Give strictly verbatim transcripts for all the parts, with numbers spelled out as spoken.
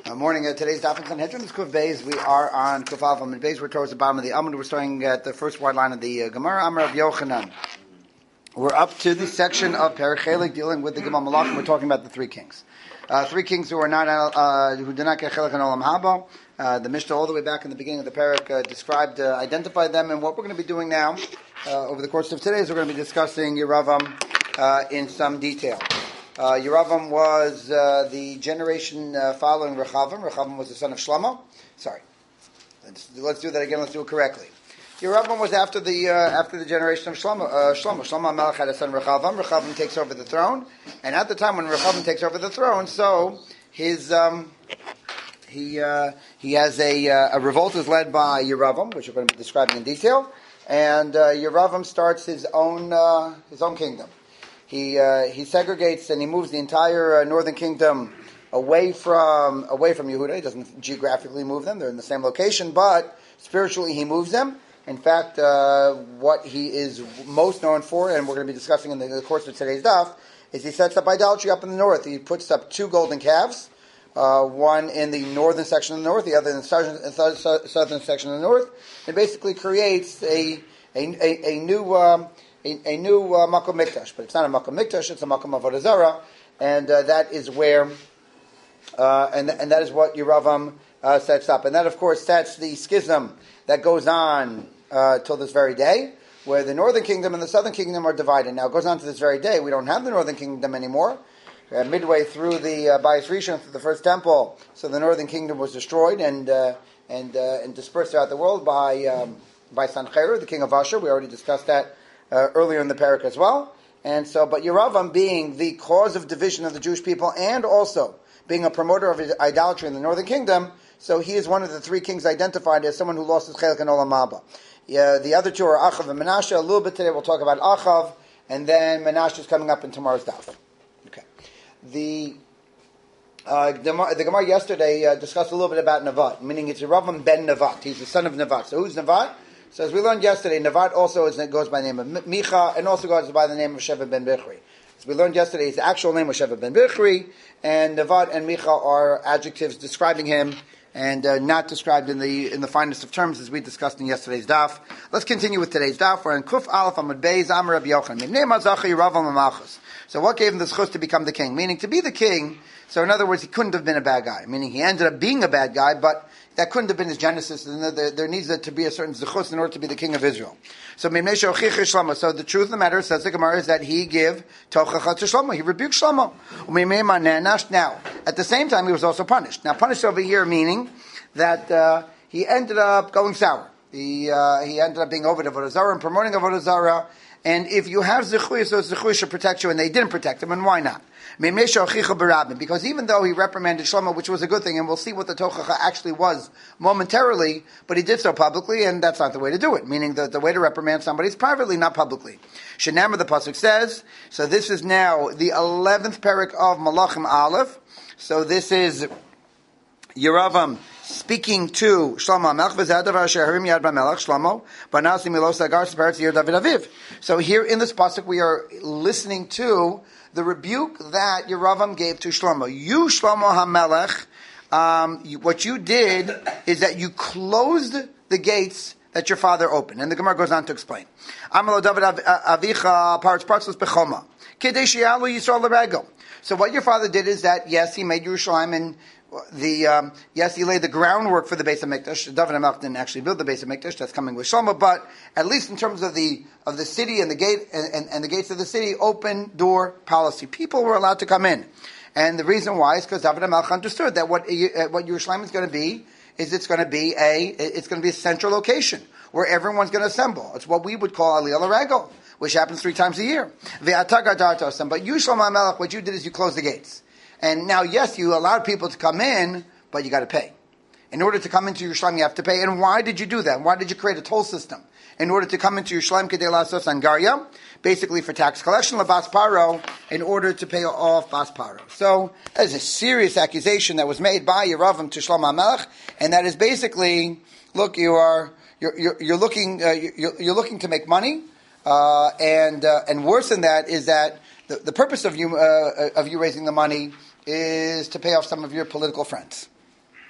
Uh, morning. Uh, today's Daf in Sanhedrin is Kuf Beis. We are on Kuf Alpha Amud Beis. We're towards the bottom of the Amud. We're starting at the first wide line of the uh, Gemara. Amar of Yochanan. We're up to the section of Perek Chelik dealing with the Gemara Malachim. We're talking about the three kings. Uh, three kings who are not uh, who did not get Chelik and Olam Haba. Uh, the Mishnah all the way back in the beginning of the Perek uh, described, uh, identified them, and what we're going to be doing now uh, over the course of today is we're going to be discussing Yeravam uh, in some detail. Uh, Yeravam was uh, the generation uh, following Rechavam. Rechavam was the son of Shlomo. Sorry, let's, let's do that again. Let's do it correctly. Yeravam was after the uh, after the generation of Shlomo. Uh, Shlomo. Shlomo HaMelech had a son Rechavam. Rechavam takes over the throne, and at the time when Rechavam takes over the throne, so his um, he uh, he has a uh, a revolt is led by Yeravam, which we're going to be describing in detail, and uh, Yeravam starts his own uh, his own kingdom. He uh, he segregates and he moves the entire uh, northern kingdom away from away from Yehuda. He doesn't geographically move them; they're in the same location, but spiritually he moves them. In fact, uh, what he is most known for, and we're going to be discussing in the, in the course of today's daf, is he sets up idolatry up in the north. He puts up two golden calves, uh, one in the northern section of the north, the other in the southern, southern section of the north, and basically creates a a, a, a new. Um, A, a new uh, Makom Mikdash, but it's not a Makom Mikdash; it's a Makom Avodah Zarah, and uh, that is where, uh, and and that is what Yeravam uh, sets up, and that of course sets the schism that goes on uh, till this very day, where the northern kingdom and the southern kingdom are divided. Now it goes on to this very day. We don't have the northern kingdom anymore. Uh, midway through the uh, Bayis Rishon, through the first temple, so the northern kingdom was destroyed and uh, and uh, and dispersed throughout the world by um, by Sancheir, the king of Ashur. We already discussed that. Uh, earlier in the parak as well, and so, but Yeravam being the cause of division of the Jewish people, and also being a promoter of idolatry in the northern kingdom, so he is one of the three kings identified as someone who lost his chelik and olam haba. Yeah, the other two are Achav and Menashe. A little bit today we'll talk about Achav, and then Menashe is coming up in tomorrow's daf. Okay, the uh, the, the Gemara yesterday uh, discussed a little bit about Nevat, meaning it's Yeravam ben Nevat. He's the son of Nevat. So who's Nevat? So as we learned yesterday, Nevat also is, goes by the name of Micha, and also goes by the name of Sheva ben Bichri. As we learned yesterday, his actual name was Sheva ben Bichri, and Nevat and Micha are adjectives describing him, and uh, not described in the in the finest of terms, as we discussed in yesterday's daf. Let's continue with today's daf. We're in Kuf Aleph Amud Beis Amar Rabbi Yochanan. So what gave him the zchus to become the king? Meaning to be the king. So in other words, he couldn't have been a bad guy. Meaning he ended up being a bad guy, but that couldn't have been his genesis, and there, there needs to be a certain zechus in order to be the king of Israel. So, so the truth of the matter, says the Gemara, is that he gave tochacha to Shlomo. He rebuked Shlomo. Now, at the same time, he was also punished. Now, punished over here meaning that uh, he ended up going sour. He uh, he ended up being over to Avodah Zarah and promoting Avodah Zarah. And if you have zechuyah, so zechuyah should protect you, and they didn't protect him, and why not? Because even though he reprimanded Shlomo, which was a good thing, and we'll see what the tochacha actually was momentarily, but he did so publicly, and that's not the way to do it. Meaning that the way to reprimand somebody is privately, not publicly. Shenamar, the pasuk says. So this is now the eleventh parak of Malachim Aleph. So this is Yeravam speaking to Shlomo HaMelech, v'zadavar sheharim yad b'melech Shlomo, b'nasi milos agar separatz yir David Aviv. So here in this pasuk we are listening to the rebuke that Yeravam gave to Shlomo. You, Shlomo HaMelech, um, you, what you did is that you closed the gates that your father opened. And the Gemara goes on to explain. Amalo David Avicha parts parts bechoma. Kidei she'alu Yisrael l'regel. So what your father did is that, yes, he made Yerushalayim, and the um, yes, he laid the groundwork for the Beis HaMikdash. David HaMelech didn't actually build the Beis HaMikdash. That's coming with Shlomo, but at least in terms of the of the city and the gate and, and, and the gates of the city, open door policy. People were allowed to come in, and the reason why is because David HaMelech understood that what uh, what Yerushalayim is going to be is it's going to be a it's going to be a central location where everyone's going to assemble. It's what we would call Aliyah L'Regel, which happens three times a year. But you, Shlomo HaMelech, what you did is you closed the gates. And now, yes, you allowed people to come in, but you got to pay. In order to come into Yerushalayim, you have to pay. And why did you do that? Why did you create a toll system? In order to come into Yerushalayim, kedei lasos angaria, basically for tax collection, labas paro, in order to pay off bas paro. So that is a serious accusation that was made by Yeravam to Shlomo HaMelech, and that is basically, look, you are you're you're, you're looking uh, you're, you're looking to make money, uh, and uh, and worse than that is that the, the purpose of you uh, of you raising the money is to pay off some of your political friends.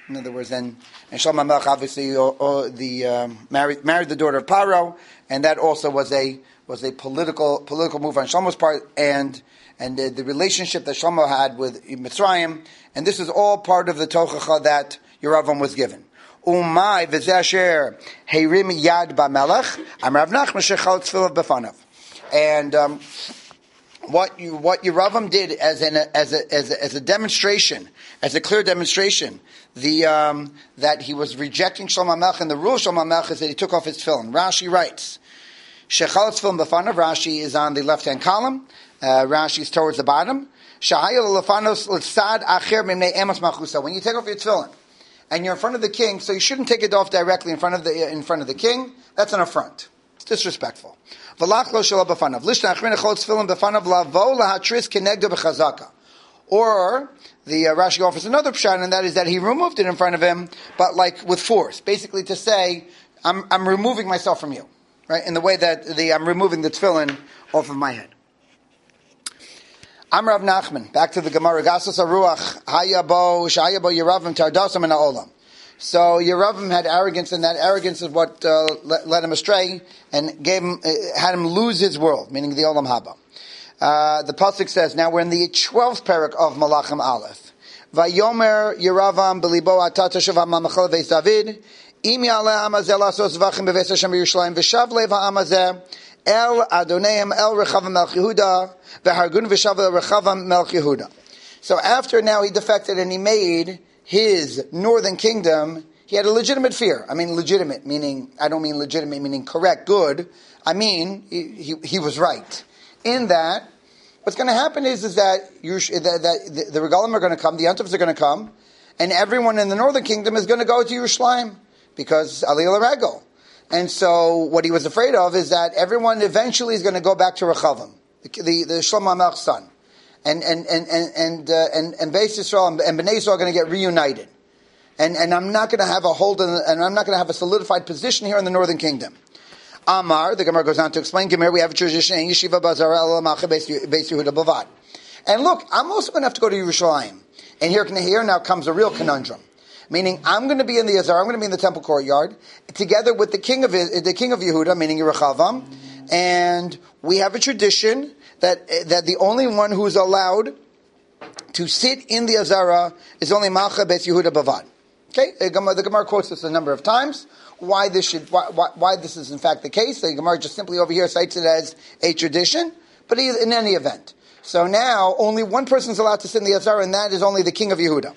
In other words, then and Shlomo Melech obviously uh, uh, the um, married married the daughter of Paro, and that also was a was a political political move on Shlomo's part, and and the, the relationship that Shlomo had with Mitzrayim, and this is all part of the tochacha that Yeravam was given. Umay v'zeh heirim yad b'melech amar Rav Nachman shechal tefillah b'fanav, and um, what you what Yeravam did as an as a as a, as a demonstration, as a clear demonstration, the um, that he was rejecting Shlomo Melech, and the rule of Shlomo Melech is that he took off his tefillin. Rashi writes, shechal tefillin b'fanav. Rashi is on the left hand column. Uh, Rashi is towards the bottom. Shahayel lefanos l'tzad acher mimnei amos machusa. When you take off your tefillin and you're in front of the king, so you shouldn't take it off directly in front of the in front of the king. That's an affront. It's disrespectful. V'lach lo shelo b'fanav. Lishna achrin echol tefillin b'fanav lavo lahatris kenegdo b'chazaka. Or the uh, Rashi offers another pshat, and that is that he removed it in front of him, but like with force, basically to say, I'm I'm removing myself from you, right? In the way that the I'm removing the tefillin off of my head. Amar Rav Nachman, back to the Gemara. Gasas Aruach Hayabo Shayabo Yeravam Tardasam and Olam. So Yeravam had arrogance, and that arrogance is what uh, led, led him astray and gave him uh, had him lose his world, meaning the Olam Haba. Uh, the pasuk says, now we're in the twelfth parak of Malachim Aleph. Vayomer Yeravam belibo atat tashav mamachal veis David im yaleh amazeh lasos zvachim beveis Hashem Yerushalayim v'shav lev ha'amazeh El Adoneim El Rechavam Melch Yehuda V'Hargun V'Shav El Rechavam Melch Yehuda. So after now he defected and he made his northern kingdom, he had a legitimate fear. I mean legitimate, meaning, I don't mean legitimate meaning correct, good. I mean, he, he, he was right. In that, what's going to happen is, is that, you, that, that the, the Regalim are going to come, the Yantovs are going to come, and everyone in the northern kingdom is going to go to Yerushalayim, because Aliyah L'Regel. And so, what he was afraid of is that everyone eventually is going to go back to Rechavam, the, the, the Shlomo Melech's son, and and and and and uh, and, and Beis Yisrael and, and Bnei Yisrael are going to get reunited, and and I'm not going to have a hold, in, and I'm not going to have a solidified position here in the northern kingdom. Amar, the Gemara goes on to explain. Gemara, we have a tradition in Yeshiva Bazar El Macha Beis Yehuda Bavad, and look, I'm also going to have to go to Yerushalayim, and here here now comes a real conundrum. Meaning, I'm going to be in the Azar, I'm going to be in the temple courtyard, together with the king of the king of Yehuda, meaning Rechavam, and we have a tradition that that the only one who is allowed to sit in the Azara is only Malcha Beis Yehuda Bavad. Okay, the Gemara, the Gemara quotes this a number of times. Why this should, why, why, why this is in fact the case? The Gemara just simply over here cites it as a tradition, but in any event. So now, only one person is allowed to sit in the Azara, and that is only the king of Yehuda.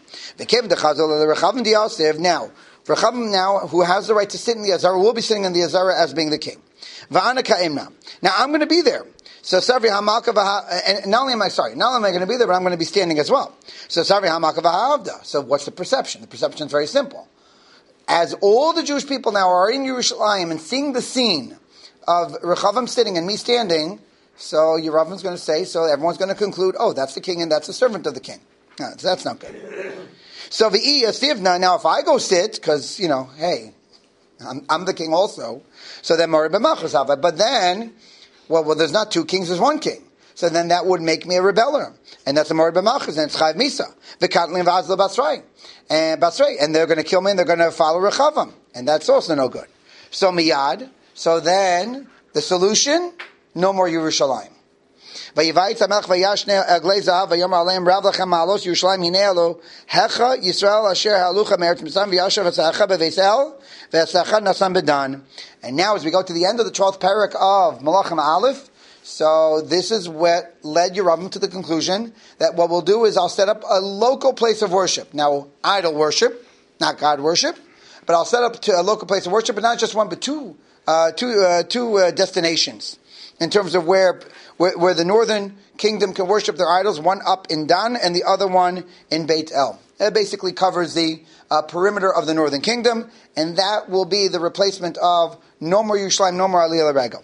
Now, Rechavam now, who has the right to sit in the Azara, will be sitting in the Azara as being the king. Now, I'm going to be there. So, and not only am I, sorry, not only am I going to be there, but I'm going to be standing as well. So, so what's the perception? The perception is very simple. As all the Jewish people now are in Yerushalayim and seeing the scene of Rechavam sitting and me standing, so Yeravam's going to say, so everyone's going to conclude, oh, that's the king and that's the servant of the king. No, that's not good. So v'i yasivna, now if I go sit, because, you know, hey, I'm, I'm the king also, so then Mori b'machos hava. But then, well, well, there's not two kings, there's one king. So then that would make me a rebeller. And that's a Mori b'machos, and it's chayv misa. V'katlim v'azla basrei. And basrei. And they're going to kill me and they're going to follow Rechavam. And that's also no good. So miyad, so then, the solution, no more Yerushalayim. Vayivayitz HaMelech vayashne eglei zahav vayomer aleim rav lechem ma'alos Yerushalayim hinei elu hecha Yisrael asher halucha me'eretz Mitzrayim v'yashav etzacha beveis el v'etzacha nasam bedan. And now as we go to the end of the twelfth parak of Malachim Aleph, so this is what led Yeravam to the conclusion that what we'll do is I'll set up a local place of worship. Now, idol worship, not God worship, but I'll set up to a local place of worship, but not just one, but two, uh, two, uh, two uh, destinations. In terms of where, where where the northern kingdom can worship their idols, one up in Dan and the other one in Beit El. It basically covers the uh, perimeter of the northern kingdom, and that will be the replacement of no more Yerushalayim, no more Aliyah L'Regel.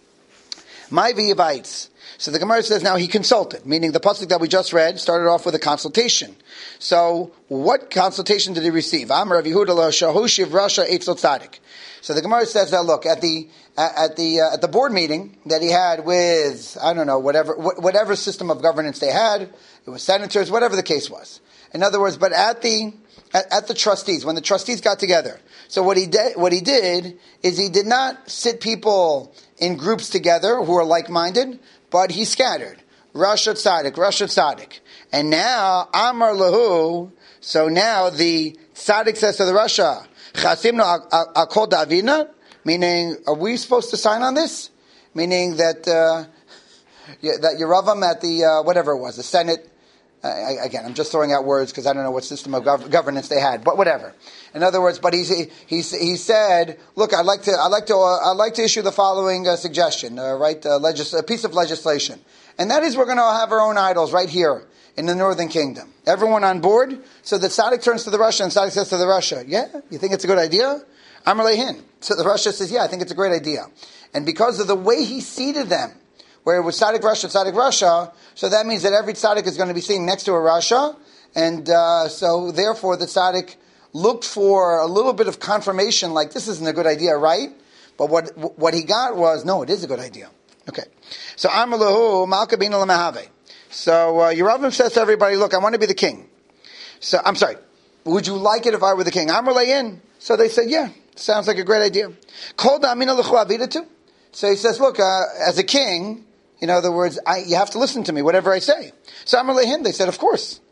My v'yivaitz. So the Gemara says now he consulted, meaning the pasuk that we just read started off with a consultation. So what consultation did he receive? Amar Rav Yehuda lo shahushiv rasha eitzot tzadik. So the Gemara says that look at the at the uh, at the board meeting that he had with I don't know whatever whatever system of governance they had, it was senators, whatever the case was. In other words, but at the at, at the trustees, when the trustees got together. So what he did, what he did is he did not sit people in groups together who are like-minded, but he scattered. Rasha Tzaddik, Rasha Tzaddik. And now, Amar Lahu, so now the Tzaddik says to the Rasha, Chasimno Akol Davina, meaning, are we supposed to sign on this? Meaning that, uh, that Yeravam at the, uh, whatever it was, the Senate, uh, again, I'm just throwing out words because I don't know what system of gov- governance they had, but whatever. In other words, but he he he said, look, I'd like to I'd like to uh, I'd like to issue the following uh, suggestion, uh, right? Uh, legis- a piece of legislation, and that is we're going to have our own idols right here in the Northern Kingdom. Everyone on board? So the Tzaddik turns to the Rasha and Tzaddik says to the Rasha, yeah, you think it's a good idea? Amar Lehin. So the Rasha says, yeah, I think it's a great idea, and because of the way he seated them, where it was Tzaddik Rasha, Tzaddik Rasha, so that means that every Tzaddik is going to be sitting next to a Rasha, and uh, so therefore the Tzaddik looked for a little bit of confirmation, like this isn't a good idea, right? But what what he got was, no, it is a good idea. Okay. So Amar Lahu Malka Bina Lamahave. So uh, Yeravam says to everybody, look, I want to be the king. So I'm sorry, would you like it if I were the king? Amar Layin. So they said, yeah, sounds like a great idea. Kol Damina Lechu Avidatu. So he says, look, uh, as a king, in other words, I, you have to listen to me, whatever I say. So Amar Lehin, they said, of course.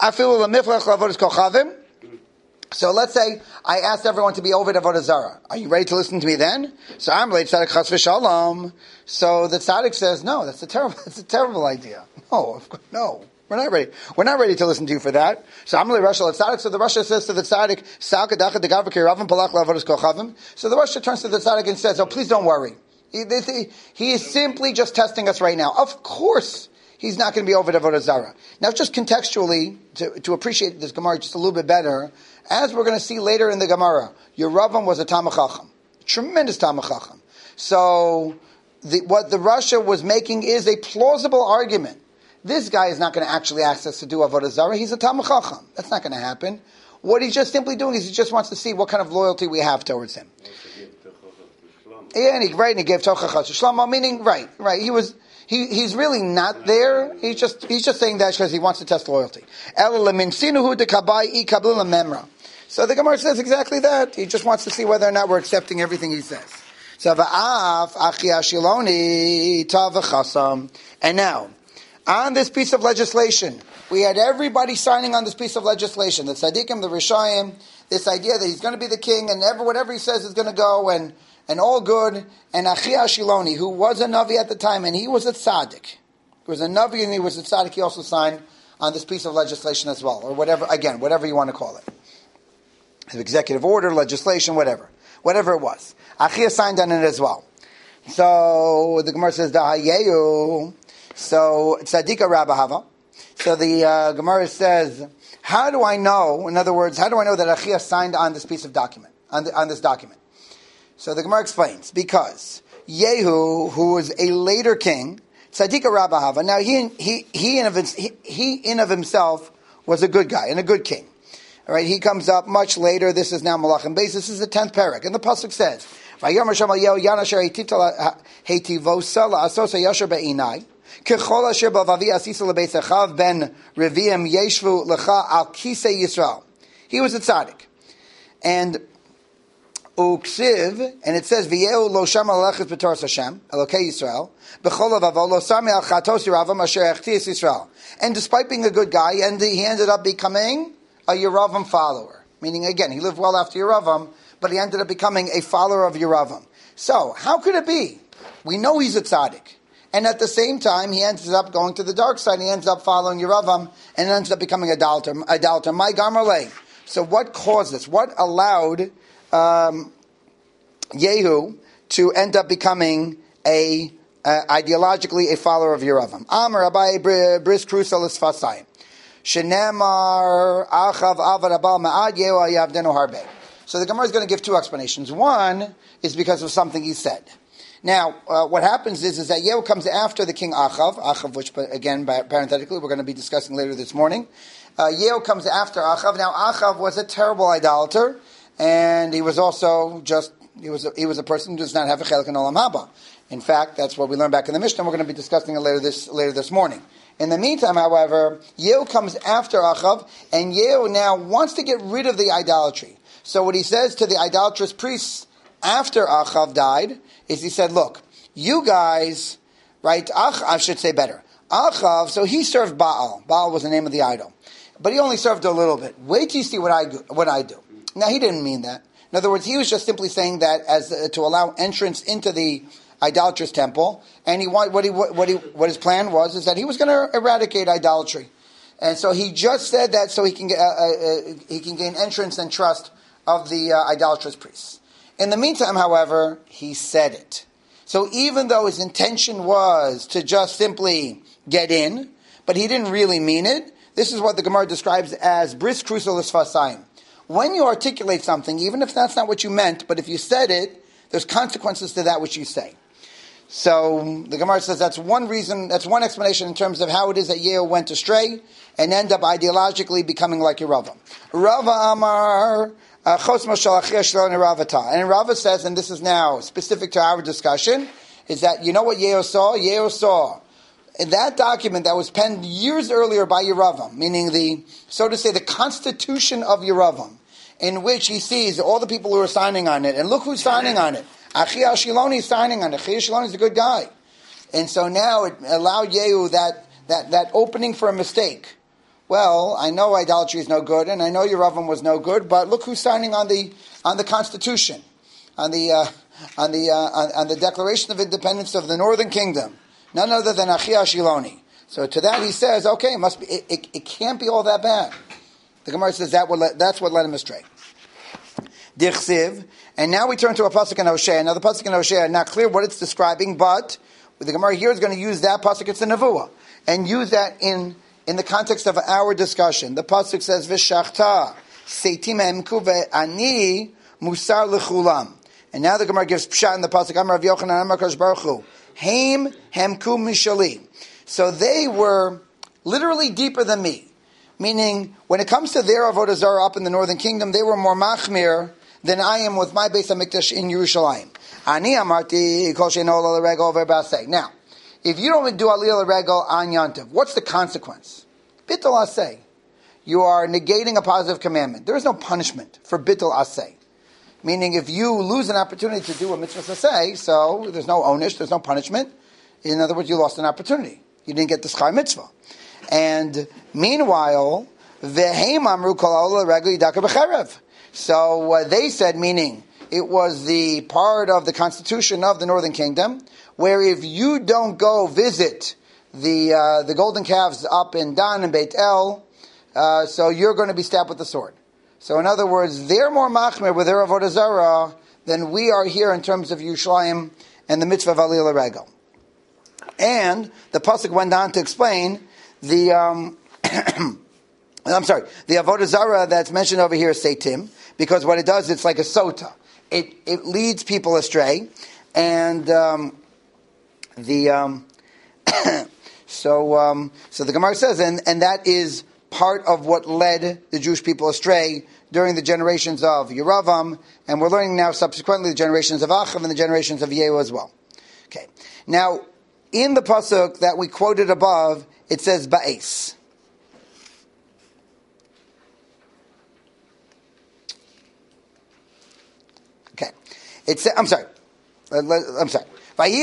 So let's say I asked everyone to be Oved Avodah Zarah. Are you ready to listen to me then? So Amar Lehin Tzaddik Chas v'Shalom. So the Tzaddik says, no, that's a terrible, that's a terrible idea. No, of course, no. We're not ready. We're not ready to listen to you for that. So Amar Lehin Rasha Tzaddik. So the Rasha says to the Tzaddik, Sal Kedachad Degav Kiravam Palach LaAvodas Kochavim. So the Rasha turns to the Tzaddik and says, oh, please don't worry. He, he, he is simply just testing us right now. Of course, he's not going to be over to Avodah Zarah. Now, just contextually, to, to appreciate this Gemara just a little bit better, as we're going to see later in the Gemara, Yeravam was a Talmid Chacham, tremendous Talmid Chacham. So, the, what the Rasha was making is a plausible argument. This guy is not going to actually ask us to do Avodah Zarah. He's a Talmid Chacham. That's not going to happen. What he's just simply doing is he just wants to see what kind of loyalty we have towards him. Yeah, and he, right, and he gave Tochacha to Shlomo, meaning, right, right, he was, he, he's really not there, he's just, he's just saying that because he wants to test loyalty. So the Gemara says exactly that, he just wants to see whether or not we're accepting everything he says. So, and now, on this piece of legislation, we had everybody signing on this piece of legislation, the Tzaddikim, the Rishayim, this idea that he's going to be the king, and ever, whatever he says is going to go, and And all good, and Achia Shiloni, who was a Navi at the time, and he was a Tzaddik. He was a Navi and he was a Tzaddik, he also signed on this piece of legislation as well, or whatever, again, whatever you want to call it. Executive order, legislation, whatever. Whatever it was. Achia signed on it as well. So, the Gemara says, Dahayeyu, so, Tzaddika Rabahava. So the uh, Gemara says, how do I know, in other words, how do I know that Achia signed on this piece of document, on, the, on this document? So the Gemara explains, because Yehu, who was a later king, Tzadika Rabahava, now he he he in of he, he in of himself was a good guy and a good king. All right, he comes up much later. This is now Malachim Beis. This is the tenth parak, and the pasuk says, "Vayomer Shama Yehu Yanasher Heitivosa LaAsosa Yasher Be'inai Kechol Asher Bavavi Asisa LeBeis Achav Ben Reviim Yeshvu Lecha Al Kisei Yisrael." He was a tzaddik, and Uksiv, and it says, V'yehu lo shama lechet b'toras Hashem, Elokei Yisrael, b'chol avavo lo sami al chatos Yeravam asher echtias Yisrael. And despite being a good guy, and he ended up becoming a Yeravam follower. Meaning, again, he lived well after Yeravam, but he ended up becoming a follower of Yeravam. So, how could it be? We know he's a tzaddik. And at the same time, he ends up going to the dark side, he ends up following Yeravam, and ends up becoming a idolater. idolater. My Gamerle. So what caused this? What allowed Um, Yehu to end up becoming a uh, ideologically a follower of Yeravam. Amar Abai Bris Krusal Isfasai Shenemar Achav Avad Abal Ma'ad Yehu Yavdenu Harbe. So the Gemara is going to give two explanations. One is because of something he said. Now, uh, what happens is, is that Yehu comes after the king Achav, Achav, which again, parenthetically, we're going to be discussing later this morning. Uh, Yehu comes after Achav. Now, Achav was a terrible idolater. And he was also just, he was a, he was a person who does not have a chelik in Olam Haba. In fact, that's what we learned back in the Mishnah. We're going to be discussing it later this later this morning. In the meantime, however, Yehu comes after Achav, and Yehu now wants to get rid of the idolatry. So what he says to the idolatrous priests after Achav died is he said, look, you guys, right, Ach, I should say better, Achav, so he served Baal. Baal was the name of the idol. But he only served a little bit. Wait till you see what I do. What I do. Now, he didn't mean that. In other words, he was just simply saying that as uh, to allow entrance into the idolatrous temple, and he want, what he what he what his plan was is that he was going to eradicate idolatry, and so he just said that so he can get, uh, uh, he can gain entrance and trust of the uh, idolatrous priests. In the meantime, however, he said it. So even though his intention was to just simply get in, but he didn't really mean it. This is what the Gemara describes as bris krusa l'sfasayim. When you articulate something, even if that's not what you meant, but if you said it, there's consequences to that which you say. So the Gemara says that's one reason, that's one explanation in terms of how it is that Yehu went astray and end up ideologically becoming like Rava. Rava Amar Chosma Shalachia Shalon Ravata. And Rava says, and this is now specific to our discussion, is that you know what Yehu saw? Yehu saw in that document that was penned years earlier by Yeravam, meaning the, so to say, the constitution of Yeravam, in which he sees all the people who are signing on it, and look who's signing on it. Achia Shiloni is signing on it. Achia Shiloni is a good guy. And so now it allowed Yehu that, that, that opening for a mistake. Well, I know idolatry is no good, and I know Yeravam was no good, but look who's signing on the on the Constitution, on the uh, on the uh, on, on the Declaration of Independence of the Northern Kingdom. None other than Achia Shiloni. So to that he says, okay, it must be. It, it, it can't be all that bad. The Gemara says that will let, that's what led him astray. Dichsiv, and now we turn to a pasuk in Hosea. Now the pasuk in Hosea, not clear what it's describing, but the Gemara here is going to use that pasuk. It's a nevuah, and use that in in the context of our discussion. The pasuk says, "V'shachta seitim hemku ve'ani musar lechulam." And now the Gemara gives pshat in the pasuk. Amar Rav Yochanan Amar Kadosh Baruch Hu, Heim hemku mishali. So they were literally deeper than me. Meaning, when it comes to their avodah zarah up in the Northern Kingdom, they were more machmir than I am with my Beis HaMikdash in Yerushalayim. Ani amarti kol she'eino ola l'regel over b'aseh. Now, if you don't do aliyah l'regel on Yantiv, what's the consequence? Bittul aseh. You are negating a positive commandment. There is no punishment for bittul aseh. Meaning, if you lose an opportunity to do a mitzvah aseh, so there's no onish, there's no punishment. In other words, you lost an opportunity. You didn't get the schar mitzvah. And meanwhile, v'heim amru kol ola l'regel yidaka b'cherev. So uh, they said, meaning it was the part of the constitution of the Northern Kingdom, where if you don't go visit the uh, the golden calves up in Dan and Beit El, uh, so you're going to be stabbed with the sword. So in other words, they're more machmir with their avodah zarah than we are here in terms of Yerushalayim and the mitzvah of aliyah l'regel. And the pasuk went on to explain the. Um, I'm sorry, the avodah zarah that's mentioned over here is seitim, because what it does, it's like a sota. It it leads people astray, and um, the um, so um, so the Gemara says, and and that is part of what led the Jewish people astray during the generations of Yeravam, and we're learning now subsequently the generations of Achav and the generations of Yehu as well. Okay, now in the pasuk that we quoted above, it says ba'es. Okay, it's I'm sorry. I'm sorry. So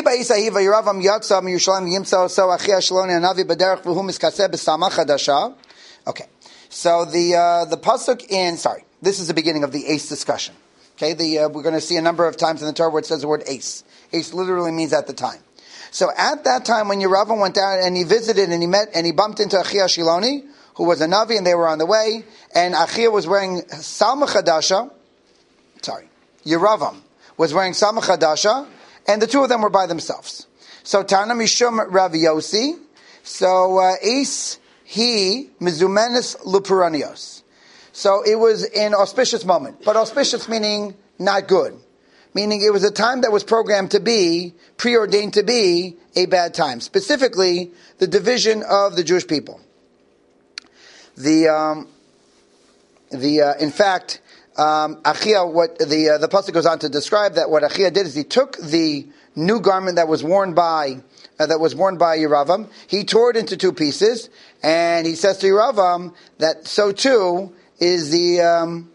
okay, so the uh, the pasuk in sorry, this is the beginning of the ace discussion. Okay, the uh, we're going to see a number of times in the Torah where it says the word ace. Ace literally means at the time. So at that time when Yeravam went down and he visited and he met and he bumped into Achia Shiloni, who was a Navi, and they were on the way, and Achia was wearing Salma Chadasha. Sorry, Yeravam was wearing Salma Chadasha, and the two of them were by themselves. So Tana Mishum Rav Yossi, so uh, Ace he Mizumenis Lupuranios. So it was an auspicious moment, but auspicious meaning not good. Meaning it was a time that was programmed to be, preordained to be, a bad time. Specifically, the division of the Jewish people. The, um, the uh, in fact, um, Achia, what the uh, the pasuk goes on to describe that what Achia did is he took the new garment that was worn by uh, that was worn by Yeravam. He tore it into two pieces, and he says to Yeravam that so too is the um,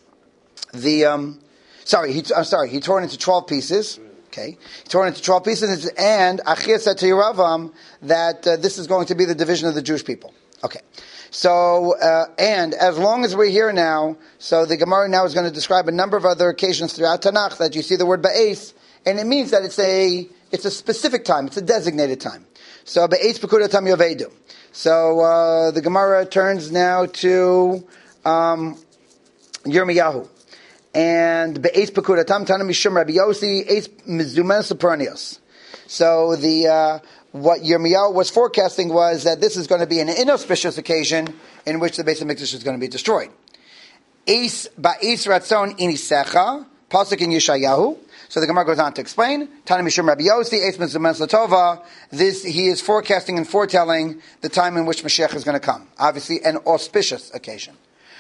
the um, sorry. He, I'm sorry. He tore it into twelve pieces. Okay, he tore it into twelve pieces, and Achia said to Yeravam that uh, this is going to be the division of the Jewish people. Okay. So, uh, and as long as we're here now, so the Gemara now is going to describe a number of other occasions throughout Tanakh that you see the word ba'es, and it means that it's a it's a specific time, it's a designated time. So, ba'es pekuda tam yovedu. So, uh, the Gemara turns now to um, Yirmiyahu. And ba'es pekuda tam tana mishum Rabbi Yossi, eis mizumen sopranios. So, the... Uh, What Yirmiyahu was forecasting was that this is going to be an inauspicious occasion in which the Beis HaMikdash is going to be destroyed. Eis ba'is ratzon inisecha, pasuk in Yeshayahu. So the Gemara goes on to explain. Tana mishum Rabbi Yossi, eis mizumen latova. This, he is forecasting and foretelling the time in which Mashiach is going to come. Obviously, an auspicious occasion.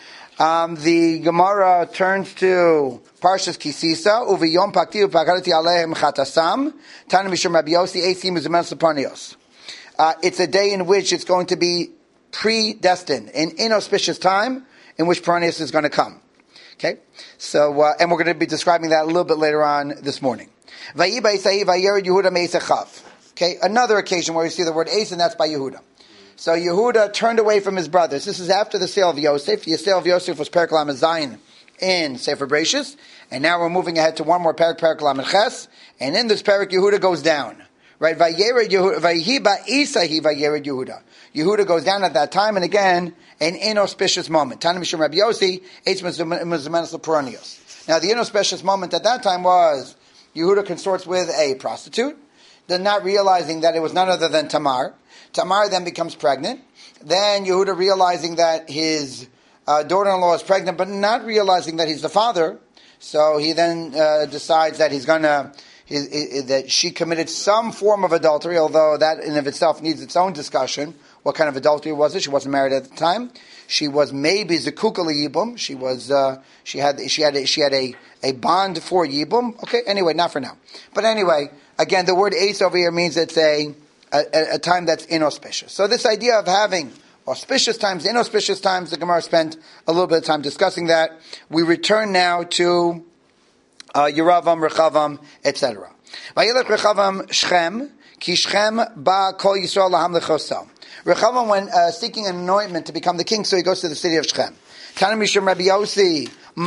Um, the Gemara turns to Parshas Kisisa, Uviyom Pakti Upakarati Alehem Chatasam, Tana Mishum Rabbi Yossi, Eisim Mizumen Sapanios. It's a day in which it's going to be predestined, an inauspicious time in which Paranios is going to come. Okay? So, uh, and we're going to be describing that a little bit later on this morning. Vayiba Isai Vayered Yehuda Meisechav. Okay? Another occasion where you see the word Eis, and that's by Yehuda. So Yehuda turned away from his brothers. This is after the sale of Yosef. The sale of Yosef was Perek Lamed Zayin in Sefer Bereishis. And now we're moving ahead to one more Perek, Perek Lamed Ches. And in this Perek, Yehuda goes down. Right? Vayered Yehuda. Vayihi ba'isahi Vayered Yehuda. Yehuda goes down at that time, and again, an inauspicious moment. Tana Mishum Rabbi Yossi, Eitz Mizumenes Leperonios. Now, the inauspicious moment at that time was Yehuda consorts with a prostitute, then not realizing that it was none other than Tamar. Tamar then becomes pregnant. Then Yehuda realizing that his uh, daughter-in-law is pregnant, but not realizing that he's the father. So he then uh, decides that he's going to, that she committed some form of adultery, although that in of itself needs its own discussion. What kind of adultery was it? She wasn't married at the time. She was maybe Zekukah Yibum. She was, uh, she had, she had, a, she had a, a bond for Yibum. Okay, anyway, not for now. But anyway, again, the word Eis over here means it's a, A, a time that's inauspicious. So this idea of having auspicious times, inauspicious times, the Gemara spent a little bit of time discussing that. We return now to uh, Yeravam, Rechavam, et cetera. Vayilech Rechavam Shechem, ki Shechem ba kol Yisrael laham lechosam. Rechavam went uh, seeking an anointment to become the king, so he goes to the city of Shechem. Tana Mishum Rabbi Yossi,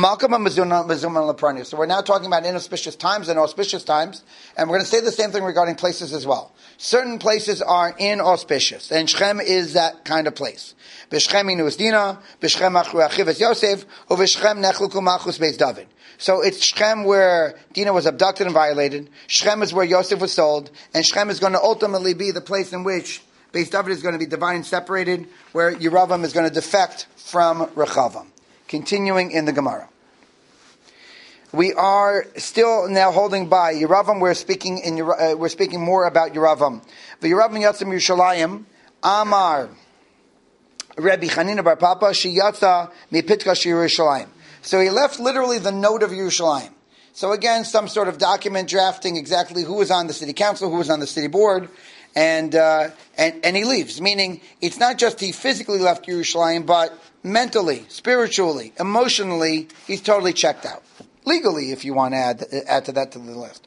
so we're now talking about inauspicious times and auspicious times, and we're going to say the same thing regarding places as well. Certain places are inauspicious, and Shechem is that kind of place. B'Shechem inu es Dina, B'Shechem achru achiv es Yosef, u'B'Shechem nechluku malchus beis David. So it's Shechem where Dina was abducted and violated. Shechem is where Yosef was sold, and Shechem is going to ultimately be the place in which Beis David is going to be divided and separated, where Yeravam is going to defect from Rechavam. Continuing in the Gemara. We are still now holding by Yeravam. We're speaking in uh, we're speaking more about Yeravam. The Yeravam Yatzim Yerushalayim Amar Rabbi Chanina Bar Papa Sheyatza Mipitka Yerushalayim. So he left literally the note of Yerushalayim. So again, some sort of document drafting exactly who was on the city council, who was on the city board, and uh, and and he leaves. Meaning, it's not just he physically left Yerushalayim, but mentally, spiritually, emotionally, he's totally checked out. Legally, if you want to add, add to that to the list.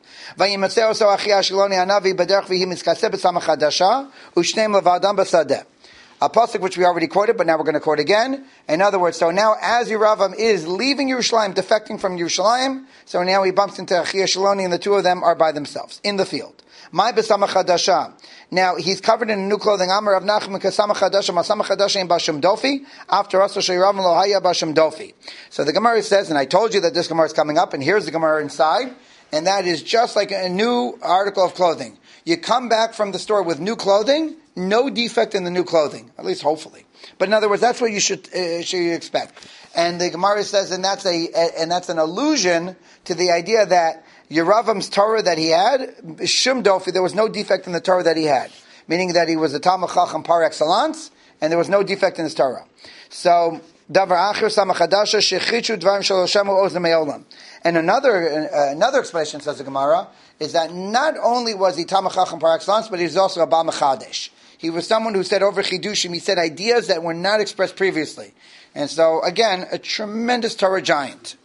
A pasuk which we already quoted, but now we're going to quote again. In other words, so now as Yeravam is leaving Yerushalayim, defecting from Yerushalayim, so now he bumps into Achia Shaloni, and the two of them are by themselves, in the field. My besama chadasha. Now he's covered in new clothing. Amar Rav Nachman kasama chadasha, masama chadasha in Bashem Dofi. After us, Yeravam lo haya Bashem Dofi. So the Gemara says, and I told you that this Gemara is coming up, and here's the Gemara inside, and that is just like a new article of clothing. You come back from the store with new clothing, no defect in the new clothing, at least hopefully. But in other words, that's what you should uh, should you expect. And the Gemara says, and that's a and that's an allusion to the idea that Yeravam's Torah that he had, Shum Dofi, there was no defect in the Torah that he had. Meaning that he was a Talmid Chacham par excellence, and there was no defect in his Torah. So, Davar achir samachadasha shechichu dvarim shaloshemu ozem me'olam. And another uh, another explanation, says the Gemara, is that not only was he Talmid Chacham par excellence, but he was also a Baal Mechadesh. He was someone who said over Chidushim, he said ideas that were not expressed previously. And so, again, a tremendous Torah giant.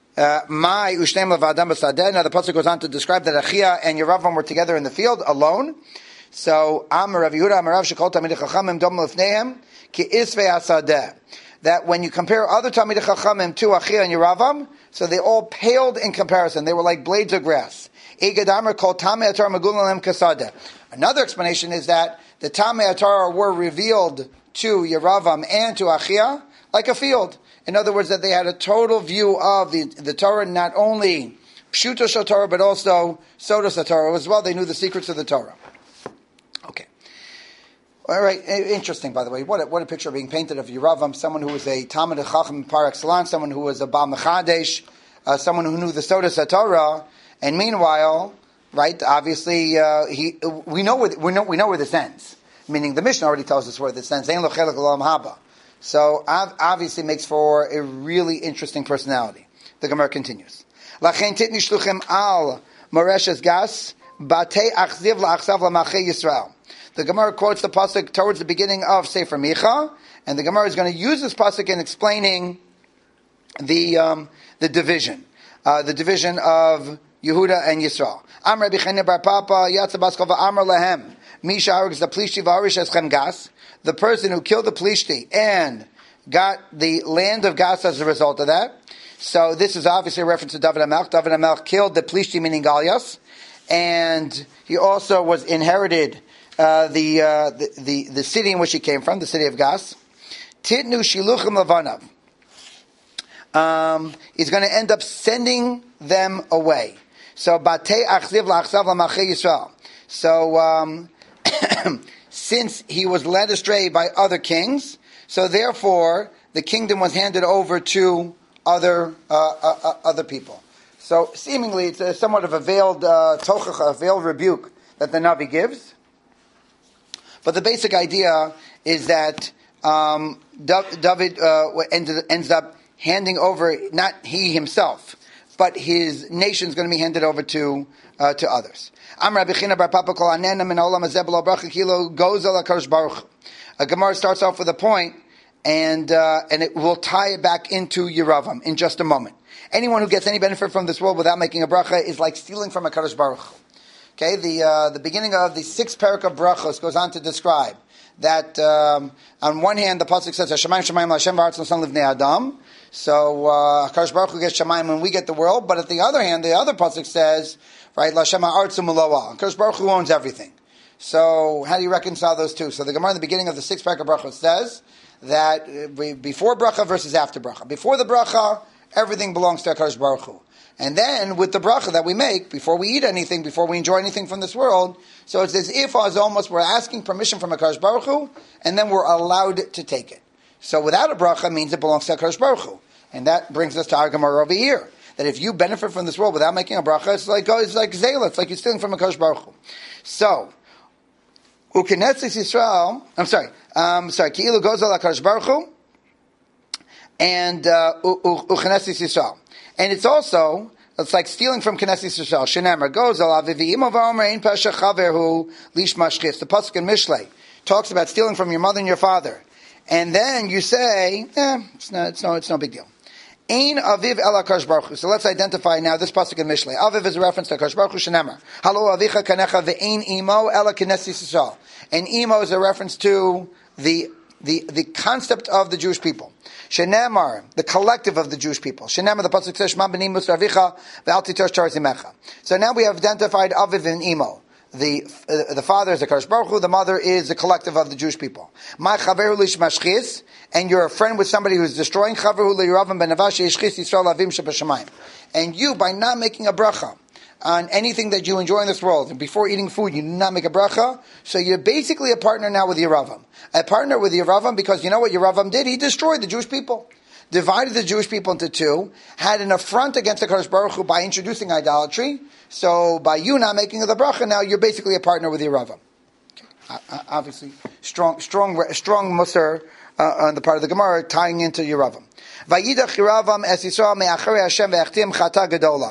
My Ushneim Levadam B'Sadeh. Now the pasuk goes on to describe that Achia and Yeravam were together in the field alone. So Amar Rav Yehuda Amar Rav Shekol Talmidei Chachamim Dom Lefneihem Ki Isvei Hasadeh. That when you compare other Talmidei Chachamim to Achia and Yeravam, so they all paled in comparison. They were like blades of grass. Eged Amar Kol Tamei Atar Megulalem Kasadeh. Another explanation is that the Tamei Atar were revealed to Yeravam and to Achia like a field. In other words, that they had a total view of the, the Torah, not only Pshuto Shel Torah, but also Sodos Torah as well. They knew the secrets of the Torah. Okay. All right. Interesting, by the way. What a, what a picture being painted of Yeravam, someone who was a Talmid Chacham par excellence, someone who was a Baal Mechadesh, uh, someone who knew the Sodos Torah. And meanwhile, right, obviously, uh, he we know where, we know we know where this ends. Meaning the Mishnah already tells us where this ends. Ein lo chelek l'olam haba. So obviously makes for a really interesting personality. The Gemara continues. Lachen titni shluchim al moreshes gas batei achziv la'achsav la'machei Yisrael. The Gemara quotes the pasuk towards the beginning of Sefer Micha, and the Gemara is going to use this pasuk in explaining the um, the division, uh, the division of Yehuda and Yisrael. Amar Rabbi Chanina bar Papa yatsa baskova amar lahem misha hargs the plishti v'arish eschem gas. The person who killed the Plishti and got the land of Gas as a result of that. So this is obviously a reference to David HaMelech. David HaMelech killed the Plishti, meaning Galias, and he also was inherited uh, the, uh, the the the city in which he came from, the city of Gas. Titnu shiluchim levanav. Um, he's going to end up sending them away. So batei achziv la'achsav la'machei Yisrael. So. Um, Since he was led astray by other kings, so therefore the kingdom was handed over to other uh, uh, other people. So seemingly it's a, somewhat of a veiled uh, tochach, a veiled rebuke that the Navi gives. But the basic idea is that um, David uh, ended, ends up handing over, not he himself, but his nation is going to be handed over to uh, to others. A Gemara starts off with a point, and uh, and it will tie it back into Yeravam in just a moment. Anyone who gets any benefit from this world without making a bracha is like stealing from a Kadosh Baruch Hu. Okay, the uh, the beginning of the sixth parak of brachos goes on to describe that um, on one hand the pasuk says Hashemayim Shemayim Hashem v'Aretz L'Son Livnei Adam. So uh, Kadosh Baruch Hu gets Shemayim and we get the world. But at the other hand, the other pasuk says, right, L'Hashem ha'aretz u'meloah. Kadosh Baruch Hu owns everything. So how do you reconcile those two? So the Gemara in the beginning of the sixth parak of brachos says that uh, before bracha versus after bracha. Before the bracha, everything belongs to Kadosh Baruch Hu. And then with the bracha that we make, before we eat anything, before we enjoy anything from this world, so it's as if as almost we're asking permission from HaKadosh Baruch Hu, and then we're allowed to take it. So without a bracha means it belongs to HaKadosh Baruch Hu. And that brings us to our Gemara over here. That if you benefit from this world without making a bracha, it's like, oh, it's like zayla, it's like you're stealing from HaKadosh Baruch Hu. So, Ukenetzis Yisrael, I'm sorry, um, sorry, Ki'ilu Gozal HaKadosh Baruch Hu, and Ukenetzis Yisrael. And it's also, it's like stealing from Knesset Yisrael. Shenemar goes al avivi imo v'omer ein pesha chaverhu lish mashchis. The pasuk in Mishlei talks about stealing from your mother and your father, and then you say, eh, it's no, it's no, it's no big deal. Ein aviv el HaKadosh Baruch Hu. So let's identify now this pasuk in Mishlei. Aviv is a reference to HaKadosh Baruch Hu. Shenemar halo avicha kanecha ve'ein imo ela Knesset Yisrael. And imo is a reference to the The, the concept of the Jewish people. Shenemar, the collective of the Jewish people. Shenemar, the pasuk says, Shema b'ni Musa Avicha ve'al titosh tar zimecha. So now we have identified Aviv and Imo. The uh, the father is the Kadosh Baruch Hu, the mother is the collective of the Jewish people. Ma chaveru lish mashchis, and you're a friend with somebody who's destroying chaveru li'yiravam ben navash yishchis Yisrael avim shebashamayim. And you, by not making a bracha on anything that you enjoy in this world, and before eating food, you do not make a bracha, so you're basically a partner now with Yeravam. A partner with Yeravam because you know what Yeravam did? He destroyed the Jewish people. Divided the Jewish people into two, had an affront against the Kadosh Baruch Hu by introducing idolatry, so by you not making the bracha, now you're basically a partner with Yeravam. Okay. Uh, obviously, strong, strong, strong Musar uh, on the part of the Gemara, tying into Yeravam. Vayidach Yeravam es Yisrael me'acharei Hashem ve'achtim chata gedola.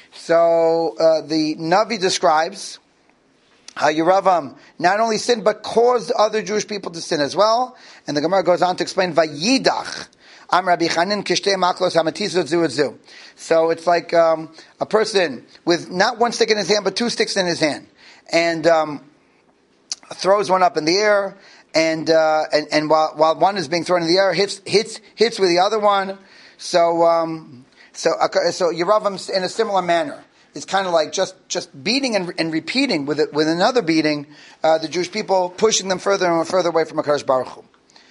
So uh, the Navi describes how Yeravam not only sinned but caused other Jewish people to sin as well. And the Gemara goes on to explain Vayidach. Am Rabbi Chanin kishtei maklos hamatizot zu zu. So it's like um, a person with not one stick in his hand but two sticks in his hand, and um, throws one up in the air, and uh, and, and while while one is being thrown in the air, hits hits hits with the other one. So um, so so Yeravam in a similar manner. It's kind of like just, just beating and, and repeating with it, with another beating, uh, the Jewish people, pushing them further and further away from HaKadosh Baruch Hu.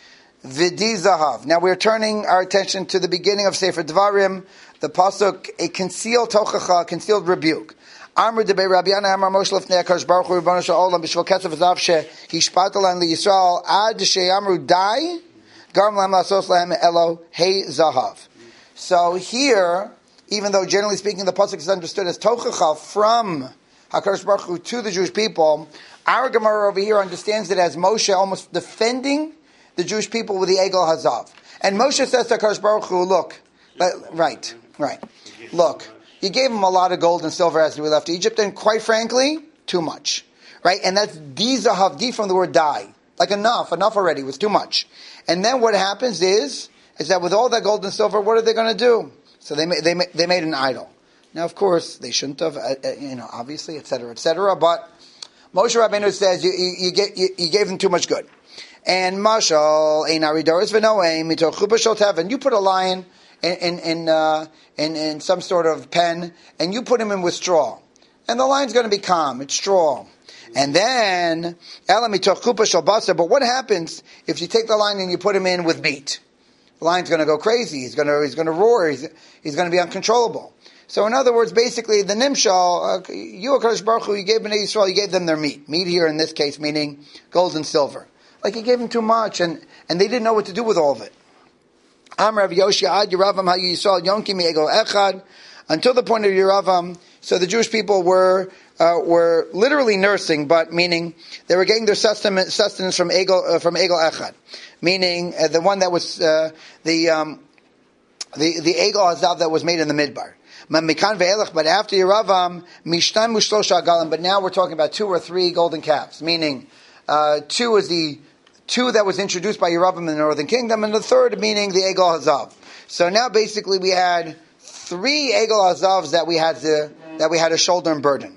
V'di Zahav. Now we're turning our attention to the beginning of Sefer Dvarim, the pasuk, a concealed tochacha, a concealed rebuke. Amr debei Rabbi Yana Amar Moshe lefnei HaKadosh Baruch Hu Ribono shel Olam b'shvil ketzav zahav shehishpat lan liYisrael ad she'amru dai garm lam lasos lahem elo hey zahav. So here, even though generally speaking the pasuk is understood as tochacha from HaKadosh Baruch Hu to the Jewish people, our Gemara over here understands it as Moshe almost defending the Jewish people with the Egel Hazav. And Moshe says to HaKadosh Baruch Hu, look, right, right, look, you gave them a lot of gold and silver as we left Egypt, and quite frankly, too much. Right? And that's di zahav, di from the word die. Like enough, enough already, was too much. And then what happens is, is that with all that gold and silver, what are they going to do? So they they they made an idol. Now, of course, they shouldn't have, uh, you know, obviously, et cetera, et cetera. But Moshe Rabbeinu says you you, you, get, you, you gave them too much good. And Mashal ein aridoris v'noem mitoch chuppah shel teven. You put a lion in in in, uh, in in some sort of pen, and you put him in with straw, and the lion's going to be calm. It's straw. And then ela mitoch chuppah shel basar. But what happens if you take the lion and you put him in with meat? The lion's going to go crazy. He's going to he's going to roar. He's he's going to be uncontrollable. So in other words, basically the nimshal, uh, you HaKadosh Baruch Hu, you gave Bnei Yisrael, you gave them their meat. Meat here in this case meaning gold and silver. Like you gave them too much, and, and they didn't know what to do with all of it. Am Rav Yoshi ad Yeravam ha Yisrael yonki mi'egel echad, until the point of Yeravam. So the Jewish people were uh, were literally nursing, but meaning they were getting their sustenance, sustenance from egel uh, from egel echad, meaning uh, the one that was uh, the um, the the egel hazav that was made in the midbar. But after Yeravam, mishtan mushlosha galim. But now we're talking about two or three golden calves, meaning uh, two is the two that was introduced by Yeravam in the northern kingdom, and the third meaning the Egel Hazav. So now basically we had three Egel Hazavs that we had to, that we had to shoulder and burden.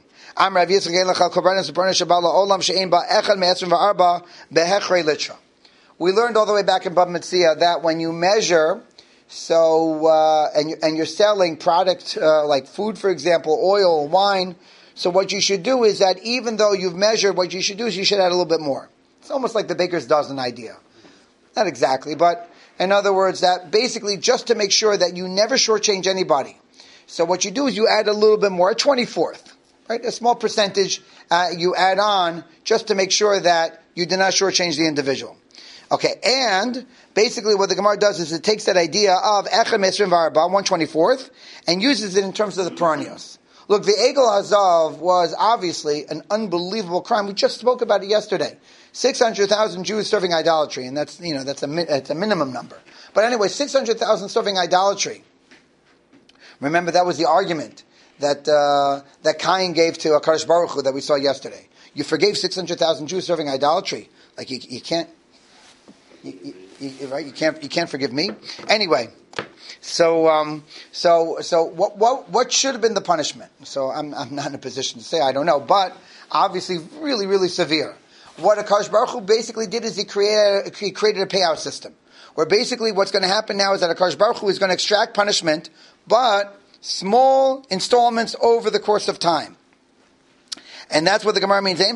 We learned all the way back in Bava Metzia that when you measure, so uh, and you, and you're selling product uh, like food, for example, oil, wine. So what you should do is that even though you've measured, what you should do is you should add a little bit more. It's almost like the baker's dozen idea. Not exactly, but in other words, that basically just to make sure that you never shortchange anybody. So what you do is you add a little bit more, a twenty-fourth, right? A small percentage uh, you add on just to make sure that you do not shortchange the individual. Okay, and basically what the Gemara does is it takes that idea of Echad Mesrim V'Arba, one twenty-fourth, and uses it in terms of the perennials. Look, the Egel Hazav was obviously an unbelievable crime. We just spoke about it yesterday. six hundred thousand Jews serving idolatry, and that's, you know, that's a, that's a minimum number. But anyway, six hundred thousand serving idolatry. Remember, that was the argument that uh, that Cain gave to HaKadosh Baruch Hu that we saw yesterday. You forgave six hundred thousand Jews serving idolatry. Like, you, you can't, you, you, right? You can't, you can't forgive me. Anyway. So, um, so, so, what, what, what should have been the punishment? So, I'm, I'm not in a position to say, I don't know, but obviously, really, really severe. What HaKadosh Baruch Hu basically did is he created, he created a payout system, where basically what's going to happen now is that HaKadosh Baruch Hu is going to extract punishment, but small installments over the course of time. And that's what the Gemara means.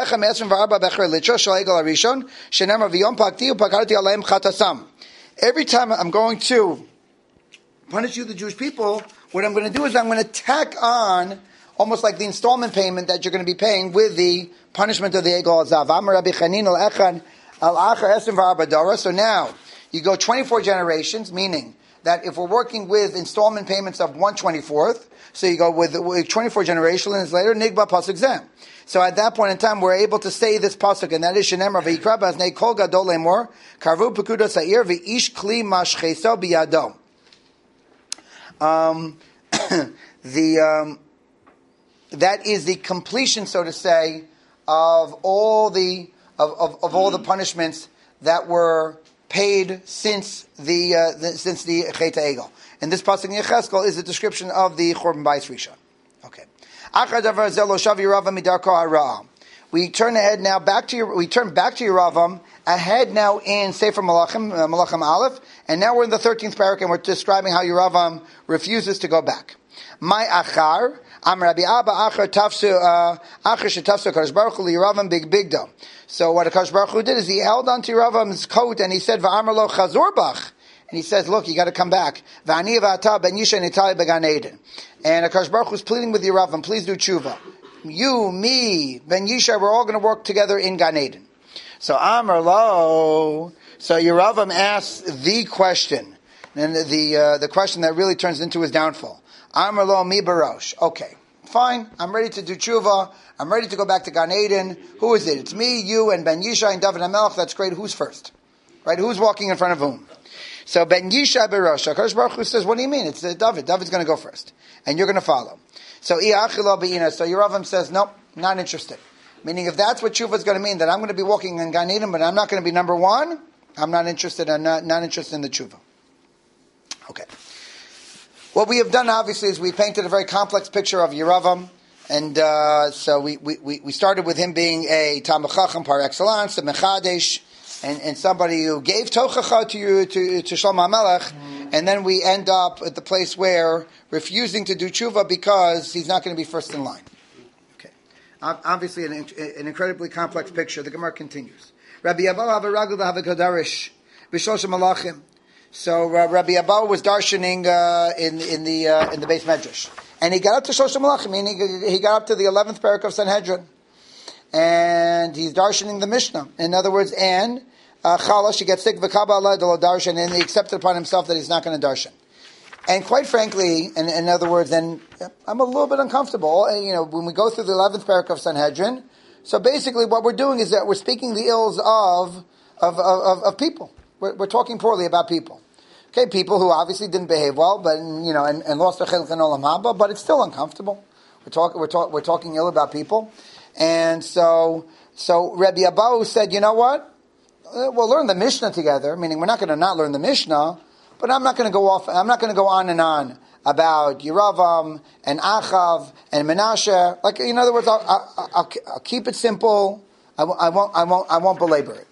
Every time I'm going to punish you, the Jewish people, what I'm going to do is I'm going to tack on almost like the installment payment that you're going to be paying with the punishment of the Egel Hazav. So now you go twenty-four generations, meaning that if we're working with installment payments of one twenty-fourth, so you go with, with twenty-four generations later, Nigba Pasuk Zem. So at that point in time, we're able to say this pasuk, and that is Shenemar V'Yikra B'Aznei Kol Gadol Lemor Karvu Pekuda Sa'ir V'ish Kli Mashcheso B'Yado. Um, the um, that is the completion, so to say, of all the of, of, of all the punishments that were paid since the, uh, the since the Chet HaEgel. And this pasuk in Yechezkel is a description of the Churban Bayis Rishon. Okay. We turn ahead now back to we turn back to Yeravam, ahead now in Sefer Malachim, uh, Malachim Aleph, and now we're in the thirteenth parak, and we're describing how Yeravam refuses to go back. My achar, Am Rabbi Abba achar tafsu achar shetafsu Kadosh Baruch Hu Yeravam big bigdo. So what Kadosh Baruch Hu did is he held onto Yeravam's coat and he said, "Va'amar lo chazor bach." And he says, look, you got to come back. V'ani v'ata ben Yisha nitali began Eden. And Akash Baruch Hu is pleading with Yeravam, please do tshuva. You, me, Ben Yisha, we're all going to work together in Gan Eden. So Amar lo. So Yeravam asks the question, and the uh, the question that really turns into his downfall. Amar lo mi barosh. Okay, fine. I'm ready to do tshuva. I'm ready to go back to Gan Eden. Who is it? It's me, you, and Ben Yisha and David HaMelech. That's great. Who's first? Right? Who's walking in front of whom? So Ben Yisha Berosh, Akash Baruch Hu says, what do you mean? It's uh, David. David's going to go first. And you're going to follow. So I'achila Be'ina. So Yeravam says, nope, not interested. Meaning if that's what tshuva is going to mean, that I'm going to be walking in Gan Eden, but I'm not going to be number one, I'm not interested. I'm not, not interested in the tshuva. Okay. What we have done, obviously, is we painted a very complex picture of Yeravam. And uh, so we, we, we started with him being a Talmid Chacham par excellence, a Mechadesh, And, and somebody who gave tochacha to you to, to Shlomo HaMelech, mm. and then we end up at the place where refusing to do tshuva because he's not going to be first in line. Okay, obviously an, an incredibly complex picture. The Gemara continues. Rabbi Abba have a ragul have a kadarish b'shloshim malachim. So uh, Rabbi Abba was darshaning uh, in in the uh, in the Beis Medrash, and he got up to shloshim malachim. Meaning he, he got up to the eleventh parak of Sanhedrin. And he's darshaning the Mishnah. In other words, and uh, Chalash, he gets sick, v'kabala de lo darshan, and he accepted upon himself that he's not going to darshan. And quite frankly, in, in other words, and I'm a little bit uncomfortable. You know, when we go through the eleventh parak of Sanhedrin, so basically what we're doing is that we're speaking the ills of of of, of people. We're, we're talking poorly about people. Okay, people who obviously didn't behave well, but you know, and, and lost their chiluk in olam haba, but it's still uncomfortable. We're talking we're, talk, we're talking ill about people. And so, so Rabbi Abahu said, you know what? We'll learn the Mishnah together, meaning we're not going to not learn the Mishnah, but I'm not going to go off, I'm not going to go on and on about Yeravam and Achav and Menashe. Like, in other words, I'll, I'll, I'll, I'll keep it simple. I, I won't, I won't, I won't belabor it.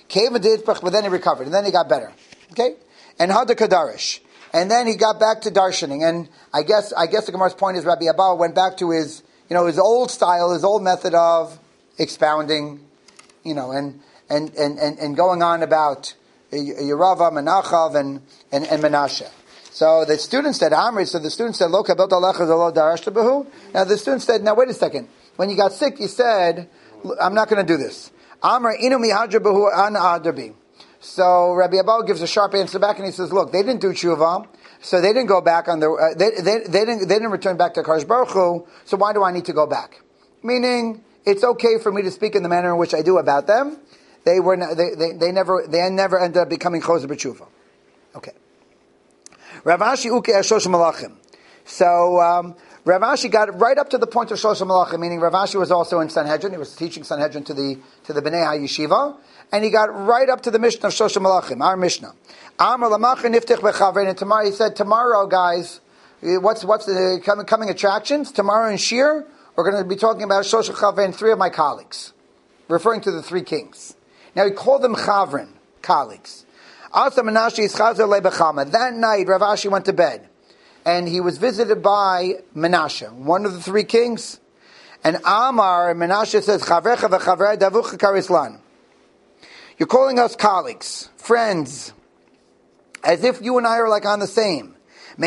But then he recovered, and then he got better. Okay? And Hada Kadarish. And then he got back to darshaning. And I guess, I guess the Gemara's point is Rabbi Abahu went back to his, you know, his old style, his old method of expounding, you know, and and, and, and, and going on about Yeravam and Achav and, and, and Menashe. So the student said, Amri, so the student said, Lo kabel alecha lo darashta behu. Now the student said, now wait a second. When you got sick, you said, I'm not going to do this. Amri, inu mihadra behu an adarbi. So Rabbi Abahu gives a sharp answer back and he says, look, they didn't do tshuva. So they didn't go back on the. Uh, they, they they didn't they didn't return back to Kadosh Baruch Hu. So why do I need to go back? Meaning, it's okay for me to speak in the manner in which I do about them. They were not, they, they they never they never ended up becoming choser b'tshuva. Okay. Rav Ashi uke Shosh Malachim. So um, Rav Ashi got right up to the point of Shosh Malachim. Meaning Rav Ashi was also in Sanhedrin. He was teaching Sanhedrin to the to the Bnei HaYeshiva. And he got right up to the Mishnah of Shosh Malachim, our Mishnah. Amar l'macha niftich b'chavrein. And tomorrow, he said, tomorrow, guys, what's what's the coming, coming attractions? Tomorrow in Shir, we're going to be talking about Shosh Chavrein, three of my colleagues, referring to the three kings. Now he called them Chavrein, colleagues. Asa Menashe is Chazer leBechama. That night, Rav Ashi went to bed, and he was visited by Menashe, one of the three kings. And Amar, Menashe says, Chavrecha v'chavrei davucha karislan. You're calling us colleagues, friends, as if you and I are like on the same. And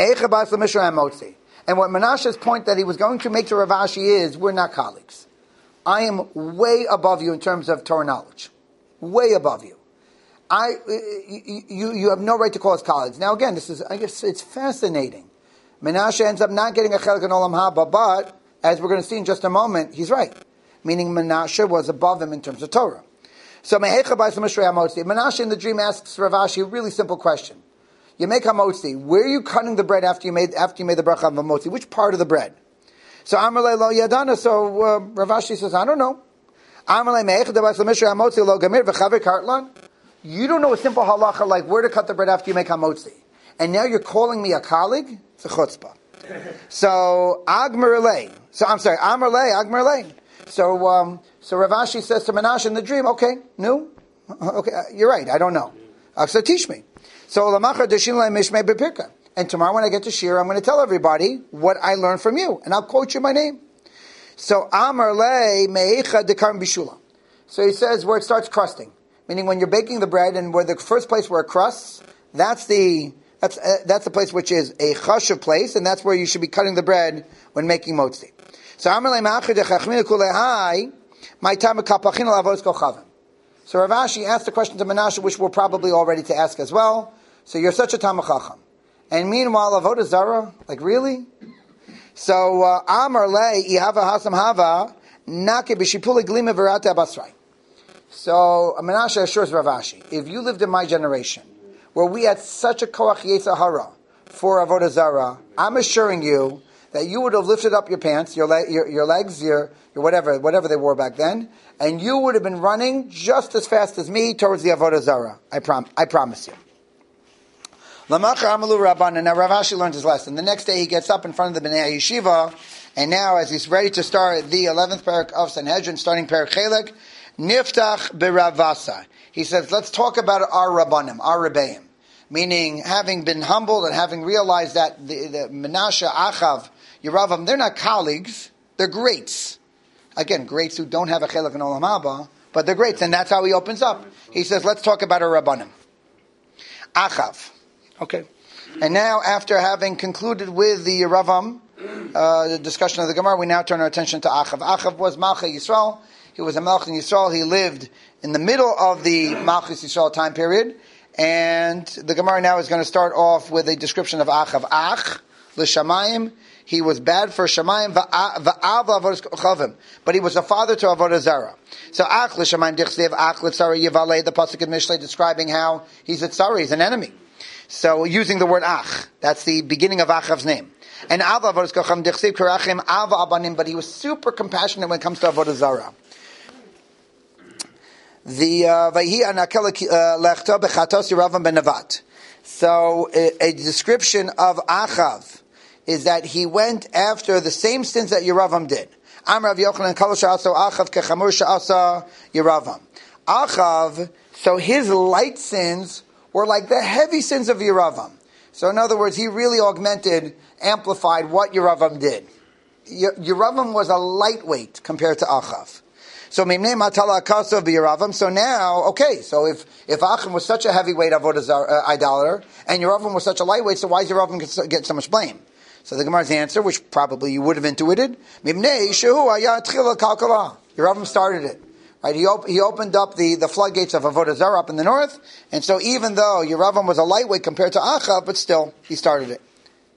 what Menashe's point that he was going to make to Rav Ashi is, we're not colleagues. I am way above you in terms of Torah knowledge. Way above you. I, you, you have no right to call us colleagues. Now again, this is, I guess it's fascinating. Menashe ends up not getting a chelik in Olam Haba, but, as we're going to see in just a moment, he's right. Meaning Menashe was above him in terms of Torah. So Menashe in the dream asks Rav Ashi a really simple question. You make hamotzi. Where are you cutting the bread after you made after you made the bracha of hamotzi? Which part of the bread? So Amalei lo yadana. So uh, Rav Ashi says, I don't know. You don't know a simple halacha like where to cut the bread after you make hamotzi, and now you're calling me a colleague? It's a chutzpah. So Agmer lei. So I'm sorry, Amar lei, Agmer lei. So um, so Rav Ashi says to Menashe in the dream, okay, no, okay, uh, you're right, I don't know. Uh, so teach me. So Lamacha deshin lei mishmei bepirka. And tomorrow when I get to Shir, I'm going to tell everybody what I learned from you, and I'll quote you my name. So Amar lei meicha dekarm bishula. So he says where it starts crusting, meaning when you're baking the bread and where the first place where it crusts, that's the that's uh, that's the place which is a chashuv place, and that's where you should be cutting the bread when making motzi. So Amar lei ma'achid dechachmin kulehai my time kapachin lavos kochavim. So Rav Ashi asked the question to Menashe, which we're probably all ready to ask as well. So you're such a Talmid Chacham, and meanwhile avodah zara, like really? So Amar lei ihava hasam hava nake b'shipuli glima verata basrai. So Menashe assures Rav Ashi, if you lived in my generation, where we had such a koach yetzer hara for avodah zara, I'm assuring you that you would have lifted up your pants, your le- your, your legs, your your whatever whatever they wore back then, and you would have been running just as fast as me towards the avodah zara. I prom I promise you. Lamachar Amalu Rabban, and now Rav Ashi learned his lesson. The next day he gets up in front of the Bnei Yeshiva, and now as he's ready to start the eleventh parak of Sanhedrin, starting parak Chelek, Niftach B'Ravasa. He says, let's talk about our Rabbanim, our Rebbeim. Meaning, having been humbled and having realized that the, the Menashe, Achav, Yeravam, they're not colleagues, they're greats. Again, greats who don't have a Chelek in Olam Haba, but they're greats, and that's how he opens up. He says, let's talk about our Rabbanim. Achav. Okay. And now, after having concluded with the Ravam, uh, the discussion of the Gemara, we now turn our attention to Achav. Achav was Malchei Yisrael. He was a Melech in Yisrael. He lived in the middle of the Malchus Yisrael time period. And the Gemara now is going to start off with a description of Achav. Ach, l'shamayim. He was bad for Shamayim, va'av l'avodas chavim. But he was a father to Avodah Zarah. So Ach, l'shamayim dichsev, Ach, l'tzara yivalei, the pasuk in Mishlei describing how he's a tzara, he's an enemy. So using the word Ach, that's the beginning of Achav's name. And Av l'avodas chavim dichsev karachim av abanim, but he was super compassionate when it comes to Avodah Zarah. The Vayhi anakel lechta bechatos Yeravam ben Nevat. So a, a description of Achav is that he went after the same sins that Yeravam did. Amar Rav Yochanan kol she'asa Achav kechamur she'asa Yeravam. Achav, so his light sins were like the heavy sins of Yeravam. So in other words, he really augmented, amplified what Yeravam did. Yeravam was a lightweight compared to Achav. So So now, okay, so if, if Achim was such a heavyweight avodah uh, idolater, and Yeravam was such a lightweight, so why does Yeravam get, get so much blame? So the Gemara's answer, which probably you would have intuited, Yeravam started it. Right? He, op- he opened up the, the floodgates of avodah zarah up in the north, and so even though Yeravam was a lightweight compared to Achav, but still, he started it.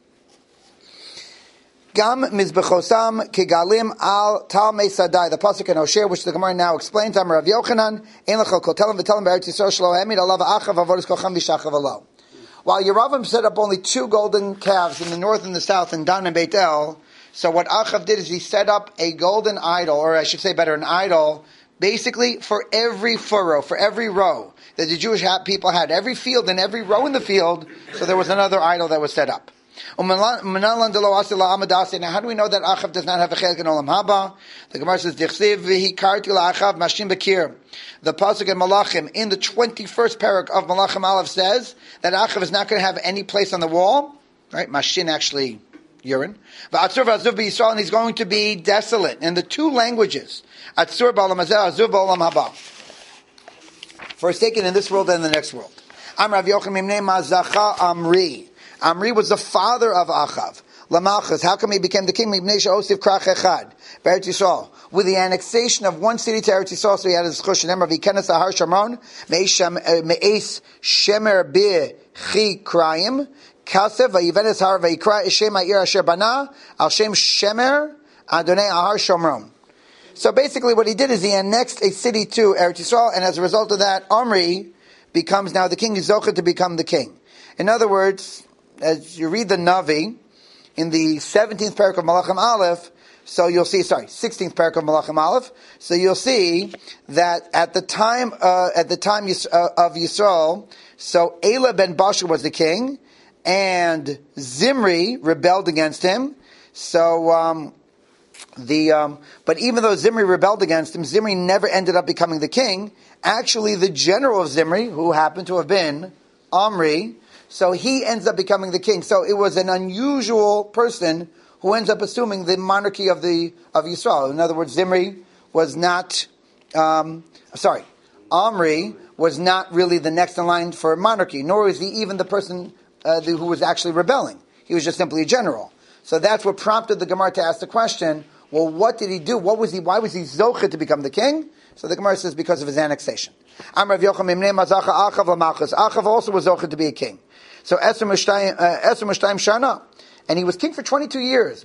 Gam mizbechosam kegalim al talmei sadai. The pasuk in Hosea, which the Gemara now explains, Amar Rav Yochanan, ein lecho kol telam v'telam be'eretz Yisrael shelo hemid alav achav avodas kocham v'shachav alo. While Yeravam set up only two golden calves in the north and the south in Dan and Beit El, so what Achav did is he set up a golden idol, or I should say better, an idol, basically for every furrow, for every row that the Jewish people had, every field and every row in the field, so there was another idol that was set up. Now, how do we know that Achav does not have a chelik in Olam Haba? The Gemara says, "Dichsev v'hikarti la'achav mashim bekir." The pasuk in Malachim, in the twenty-first parak of Malachim Aleph, says that Achav is not going to have any place on the wall. Right? Mashin, actually, urine. V'atzur v'azuv b'Yisrael, and he's going to be desolate. In the two languages, Atzur b'olam hazeh, azuv b'olam haba. Forsaken in this world and in the next world. Am Rav Yochanan mimnei mazacha amri. Amri was the father of Achav. Lamalchus. How come he became the king? Mibnei she'osiv krach echad Eretz Yisrael. With the annexation of one city to Eretz Yisrael, so he had his chush and emor v'ikenes ahar Shomron me'es shemer b'chi krayim kasev v'yivenes har v'yikra eshem ha'ir asher bana al shem shemer adonai ahar Shomron. So basically what he did is he annexed a city to Eretz Yisrael, and as a result of that, Omri becomes now the king. He's zocheh to become the king. In other words, as you read the Navi, in the seventeenth parak of Malachim Aleph, so you'll see, sorry, sixteenth parak of Malachim Aleph, so you'll see that at the time, uh, at the time uh, of Yisrael, so Elah ben Basha was the king, and Zimri rebelled against him, so, um, The um, but even though Zimri rebelled against him, Zimri never ended up becoming the king. Actually, the general of Zimri, who happened to have been Omri, so he ends up becoming the king. So it was an unusual person who ends up assuming the monarchy of the of Yisrael. In other words, Zimri was not, um, sorry, Omri was not really the next in line for monarchy, nor was he even the person uh, the, who was actually rebelling. He was just simply a general. So that's what prompted the Gemara to ask the question, well, what did he do? What was he, why was he zocheh to become the king? So the Gemara says because of his annexation. Amar Rav Yochanan Mimnei Mazacha Achav Lamalchus. Achav also was zocheh to be a king. So Esrim Mishtayim Shana. And he was king for twenty-two years.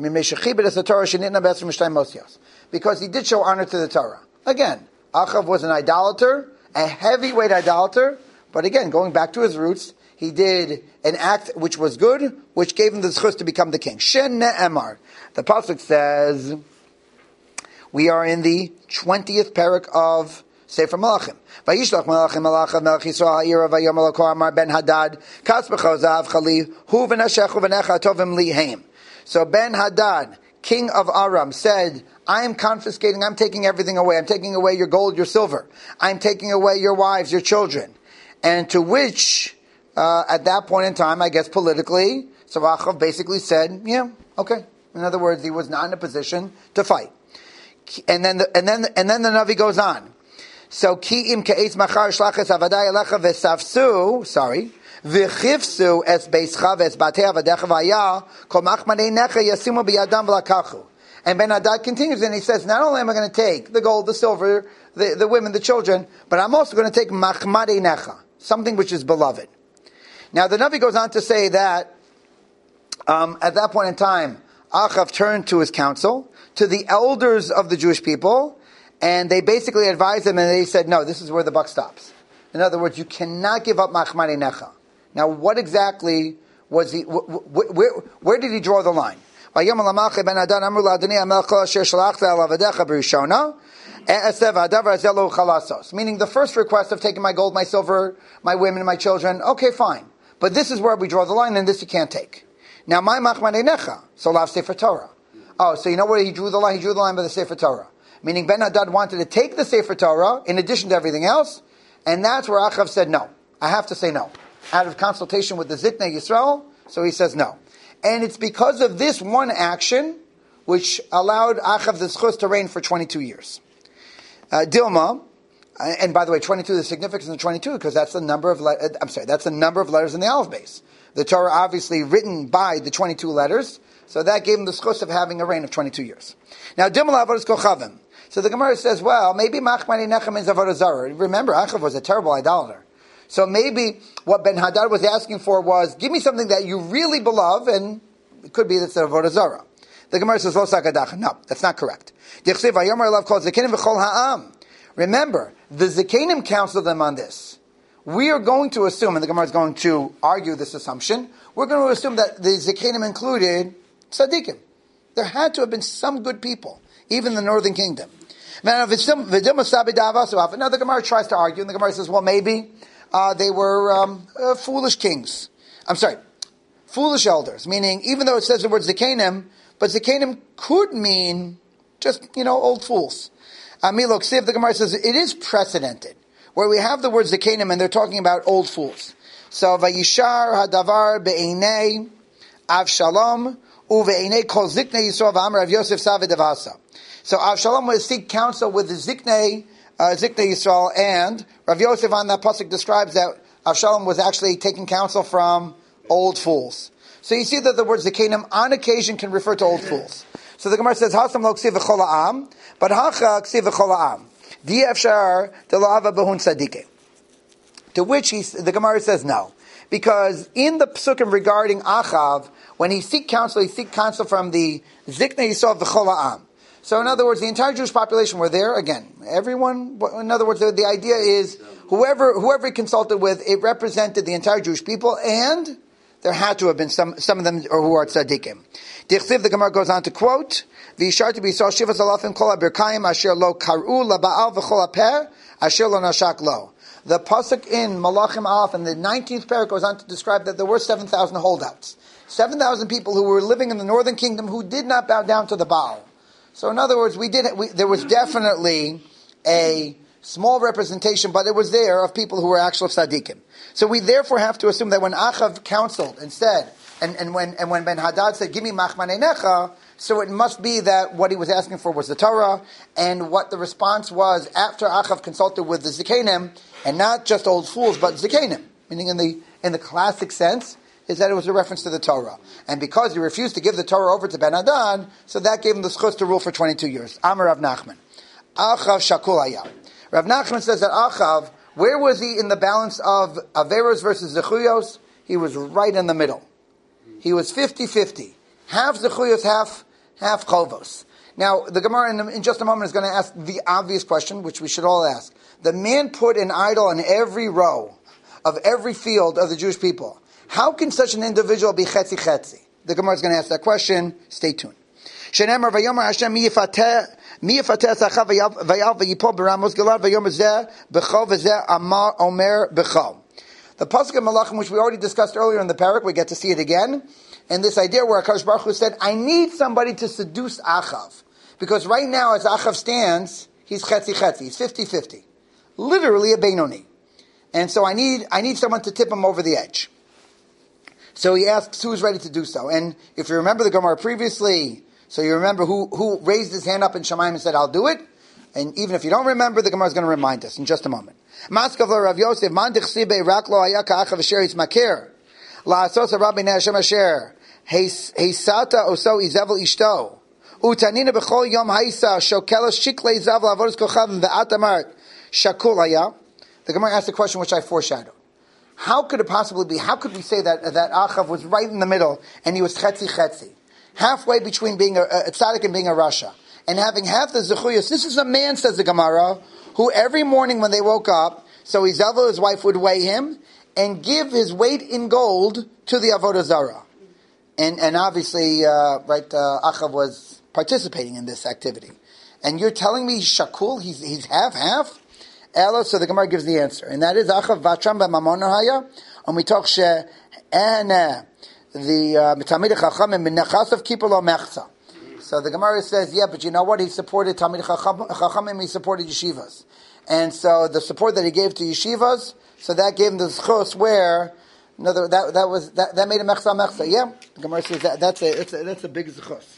Because he did show honor to the Torah. Again, Achav was an idolater, a heavyweight idolater, but again, going back to his roots, he did an act which was good, which gave him the zchus to become the king. Shen ne'emar. The pasuk says, we are in the twentieth parak of Sefer Malachim. Vayishlach Malachim Malachav Melech Yisrael Ha'ira Vayom Elokor Amar Ben Hadad Kas B'chozav Chali Hu V'neshechu V'necha Tovim Liheim. So Ben Hadad, king of Aram, said, I am confiscating, I'm taking everything away. I'm taking away your gold, your silver. I'm taking away your wives, your children. And to which... Uh, at that point in time, I guess politically, so Achav basically said, yeah, okay. In other words, he was not in a position to fight. And then the, and then, and then the Navi goes on. So, ki im ke'etz machar shlachas avadai elecha v'safsu, sorry, v'chifsu es beischa v'es batei avadecha v'aya, kol machmanei necha yasimu b'yadam v'lakachu. And Ben Hadad continues and he says, not only am I going to take the gold, the silver, the, the women, the children, but I'm also going to take machmadei necha, something which is beloved. Now the Navi goes on to say that um, at that point in time, Achav turned to his council, to the elders of the Jewish people, and they basically advised him, and they said, no, this is where the buck stops. In other words, you cannot give up Machmadei Necha. Now, what exactly was he, wh- wh- where, where did he draw the line? Meaning the first request of taking my gold, my silver, my women, my children, okay, fine. But this is where we draw the line, and this you can't take. Now, my machmadei necha, so lav Sefer Torah. Oh, so you know where he drew the line? He drew the line by the Sefer Torah. Meaning Ben Hadad wanted to take the Sefer Torah in addition to everything else, and that's where Achav said no. I have to say no. Out of consultation with the Ziknei Yisrael, so he says no. And it's because of this one action which allowed Achav the zchus to reign for twenty-two years. Uh, Dilma, and by the way, twenty-two, the significance of twenty-two, because that's the number of, le- I'm sorry, that's the number of letters in the Aleph base. The Torah obviously written by the twenty-two letters, so that gave him the zchus of having a reign of twenty-two years. Now, Dilma Avodas Kochavim. So the Gemara says, well, maybe Machmadei Necha means Avodah Zarah. Remember, Achav was a terrible idolater. So maybe what Ben Hadad was asking for was, give me something that you really beloved, and it could be that's the Avodah Zarah. The Gemara says, Lo Sakadacha. No, that's not correct. Remember, the Zikanim counseled them on this. We are going to assume, and the Gemara is going to argue this assumption, we're going to assume that the Zikanim included tzaddikim. There had to have been some good people, even in the northern kingdom. Now, the Gemara tries to argue, and the Gemara says, well, maybe uh, they were um, uh, foolish kings. I'm sorry, foolish elders, meaning, even though it says the word Zikanim, but Zikanim could mean just, you know, old fools. Amilok Siv, the Gemara says, it is precedented, where we have the word Zikanim, and they're talking about old fools. So, Vayishar hadavar be'einei Avshalom, uve'einei kol ziknei Yisrael v'amar Rav Yosef Savid Avasa. So Avshalom would seek counsel with the Ziknei, uh, Ziknei Yisrael, and Rav Yosef on that pasuk describes that Avshalom was actually taking counsel from old fools. So you see that the word Zikanim on occasion can refer to old fools. So the Gemara says, Hasam lo ksiv v'chol ha'am, but hacha ksiv v'chol ha'am. Di efshar de la'ava behun tzadike. To which he, the Gemara says no. Because in the psukim regarding Achav, when he seek counsel, he seek counsel from the Zikna Yisov v'chol ha'am. So in other words, the entire Jewish population were there. Again, everyone, in other words, the, the idea is whoever whoever he consulted with, it represented the entire Jewish people, and there had to have been some some of them who are tzaddikim. The Gemara goes on to quote, V'yisharti b'Yisrael shivas alafim kol ha'birkayim asher lo kar'u laba'al v'chol ha'per asher lo nashak lo. The pasuk in Malachim Aleph in the nineteenth parak goes on to describe that there were seven thousand holdouts. seven thousand people who were living in the northern kingdom who did not bow down to the Baal. So in other words, we did. We, there was definitely a small representation, but it was there of people who were actual tzaddikim. So we therefore have to assume that when Achav counseled and said, and, and when and when Ben Hadad said, "Give me machmanei necha," so it must be that what he was asking for was the Torah, and what the response was after Achav consulted with the Zikanim, and not just old fools, but Zikanim, meaning in the in the classic sense, is that it was a reference to the Torah. And because he refused to give the Torah over to Ben Hadad, so that gave him the schus to rule for twenty-two years. Amar Rav Nachman. Achav shakul haya. Rav Nachman says that Achav, where was he in the balance of Averos versus Zechuyos? He was right in the middle. He was fifty-fifty. Half Zechuyos, half, half Chovos. Now, the Gemara in, in just a moment is going to ask the obvious question, which we should all ask. The man put an idol on every row of every field of the Jewish people. How can such an individual be chetzi chetzi? The Gemara is going to ask that question. Stay tuned. Shenemar vayomer Hashem mi yifateh mi yifateh sachav vayal vayipol beramos galad vayomer zeh bechol v'zeh amar omer bechol. The pasuk of Malachim, which we already discussed earlier in the parak, we get to see it again. And this idea where HaKadosh Baruch Hu said, I need somebody to seduce Achav. Because right now, as Achav stands, he's chetzi chetzi. He's fifty-fifty. Literally a Beinoni. And so I need I need someone to tip him over the edge. So he asks who's ready to do so. And if you remember the Gemara previously, so you remember who, who raised his hand up in Shamayim and said, I'll do it. And even if you don't remember, the Gemara is going to remind us in just a moment. Maskav lo Rav Yosef, man dichsibe rak lo haya ka'achav asher yitzmakir. La'asos Rabbi Hashem asher. Heisata oso izevel ishto. Utanina b'chol yom haisa shokelos shiklei zavel avodos kochavim ve'at amart shakul haya. The Gemara asked a question which I foreshadowed. How could it possibly be? How could we say that that Achav was right in the middle and he was chetzi chetzi, halfway between being a, a tzaddik and being a rasha, and having half the zechuyos? This is a man, says the Gemara, who every morning when they woke up, so Izavel, his wife, would weigh him and give his weight in gold to the avodah zarah, and and obviously, uh, right, uh, Achav was participating in this activity. And you're telling me he's shakul? He's he's half half. Elo, so the Gemara gives the answer, and that is Achav Vatram b'Mamon Haya, and we talk she and the Talmid Chachamim min nechasav kippur lo mechza. So the Gemara says, yeah, but you know what? He supported Talmid Chachamim. He supported yeshivas, and so the support that he gave to yeshivas, so that gave him the schos where, another that that was that, that made a mechza mechza. Yeah, the Gemara says that that's a that's a, that's a big schos.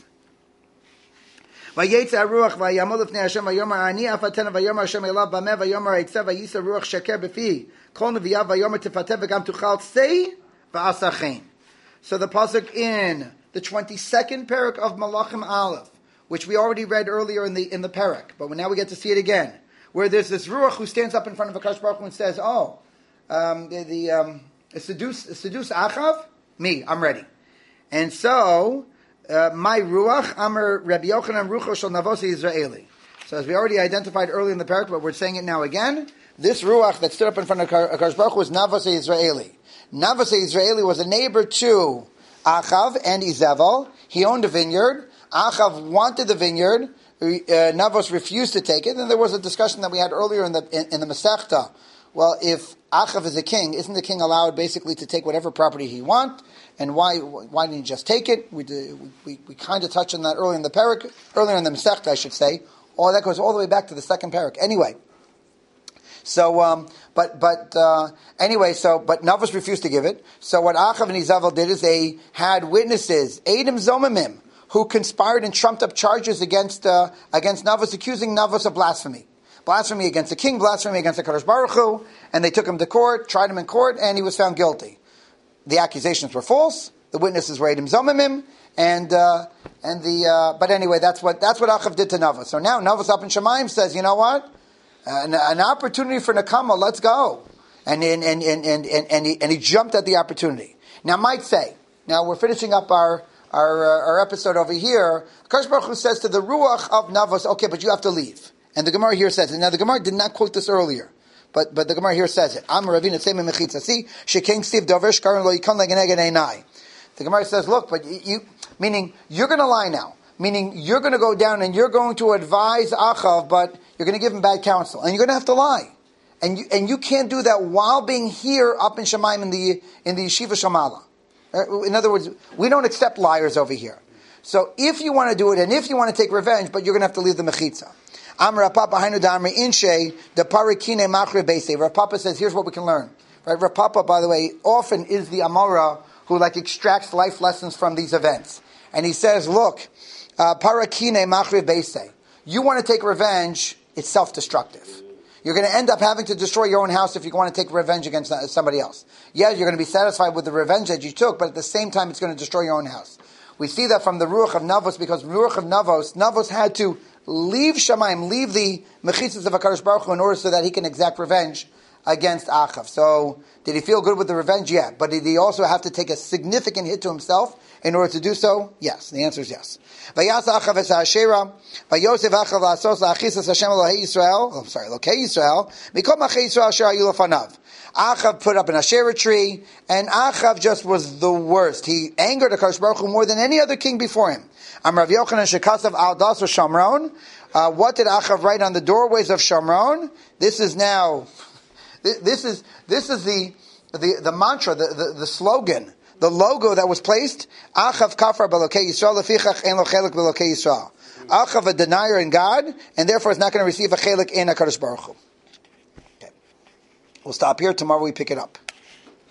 Vayetze haruach vayamol lifnei Hashem vayomer ani afaten vayomer Hashem elav bameh vayomer eitzeh vayisa ruach sheker b'fi kol neviyav vayomer tifateh v'gam tuchal tzei v'asachein. So the pasuk in the twenty-second parak of Malachim Aleph, which we already read earlier in the in the parak, but now we get to see it again, where there's this ruach who stands up in front of HaKadosh Baruch Hu and says, "Oh, um, the, the um, seduce seduce Achav, me, I'm ready," and so. Uh, my ruach, Amar Rabbi Yochanan Rucho Shel Navosi Israeli. So as we already identified earlier in the parak, but we're saying it now again, this ruach that stood up in front of HaKadosh Baruch Hu was Navosi Israeli. Navosi Israeli was a neighbor to Achav and Izevel. He owned a vineyard. Achav wanted the vineyard. Uh, Navos refused to take it. And there was a discussion that we had earlier in the in, in the Masechta. Well, if Achav is a king, isn't the king allowed basically to take whatever property he wants? And why why didn't he just take it? We did, we, we kind of touched on that earlier in the parak, earlier in the Masechta, I should say. All that goes all the way back to the second parak. Anyway, so um, but but uh, anyway, so but Navos refused to give it. So what Achav and Izavel did is they had witnesses, Eidim Zomimim, who conspired and trumped up charges against uh, against Navos, accusing Navos of blasphemy. Blasphemy against the king, blasphemy against the Kadosh Baruch Hu, and they took him to court, tried him in court, and he was found guilty. The accusations were false. The witnesses were Eidim Zomimim, and uh, and the uh, but anyway, that's what that's what Achav did to Navos. So now Navos up in Shemayim says, you know what, an, an opportunity for Nakama, let's go, and and and and and and, and, he, and he jumped at the opportunity. Now, I might say, now we're finishing up our our, uh, our episode over here. Akash Baruch Hu says to the Ruach of Navos, okay, but you have to leave. And the Gemara here says it. Now, the Gemara did not quote this earlier, but but the Gemara here says it. Am Ravina Tzemim Mechitza. See, Shekein Steve Dover Shkaron Lo Yikon Legenegen Einai. The Gemara says, look, but you, meaning you're going to lie now. Meaning you're going to go down and you're going to advise Achav, but you're going to give him bad counsel, and you're going to have to lie. And you, and you can't do that while being here up in Shemayim in the in the Yeshiva Shamala. In other words, we don't accept liars over here. So if you want to do it, and if you want to take revenge, but you're going to have to leave the mechitza. Amar Rapapa Hainu Damri Inshe the Parikine Machre Beise. Rapapa says, here's what we can learn. Right? Rapapa, by the way, often is the Amora who like extracts life lessons from these events. And he says, look, uh, Parakine Machre Beise. You want to take revenge, it's self-destructive. You're going to end up having to destroy your own house if you want to take revenge against somebody else. Yeah, you're going to be satisfied with the revenge that you took, but at the same time, it's going to destroy your own house. We see that from the Ruach of Navos, because Ruach of Navos, Navos had to leave Shamayim, leave the mechitzas of HaKadosh Baruch Hu in order so that he can exact revenge against Achav. So, did he feel good with the revenge? Yeah. But did he also have to take a significant hit to himself in order to do so? Yes. The answer is yes. Vayas Achav es ha'ashera, vayosef Achav la'asos la'achisas Hashem Elohei Yisrael, oh, I'm sorry, Elokei Yisrael, mikom achei Yisrael asher hayu lefanav. Achav put up an Asherah tree, and Achav just was the worst. He angered HaKadosh Baruch Hu more than any other king before him. Am Rav Yochanan shekasav al das Shamron. Uh, what did Achav write on the doorways of Shamron? This is now... This is this is the the, the mantra, the, the, the slogan, the logo that was placed. Achav kafar b'Elokei Yisrael lefichach ein lo chelik b'Elokei Yisrael. Achav a denier in God, and therefore is not going to receive a chelik in HaKadosh Baruch Hu. Okay. We'll stop here. Tomorrow we pick it up.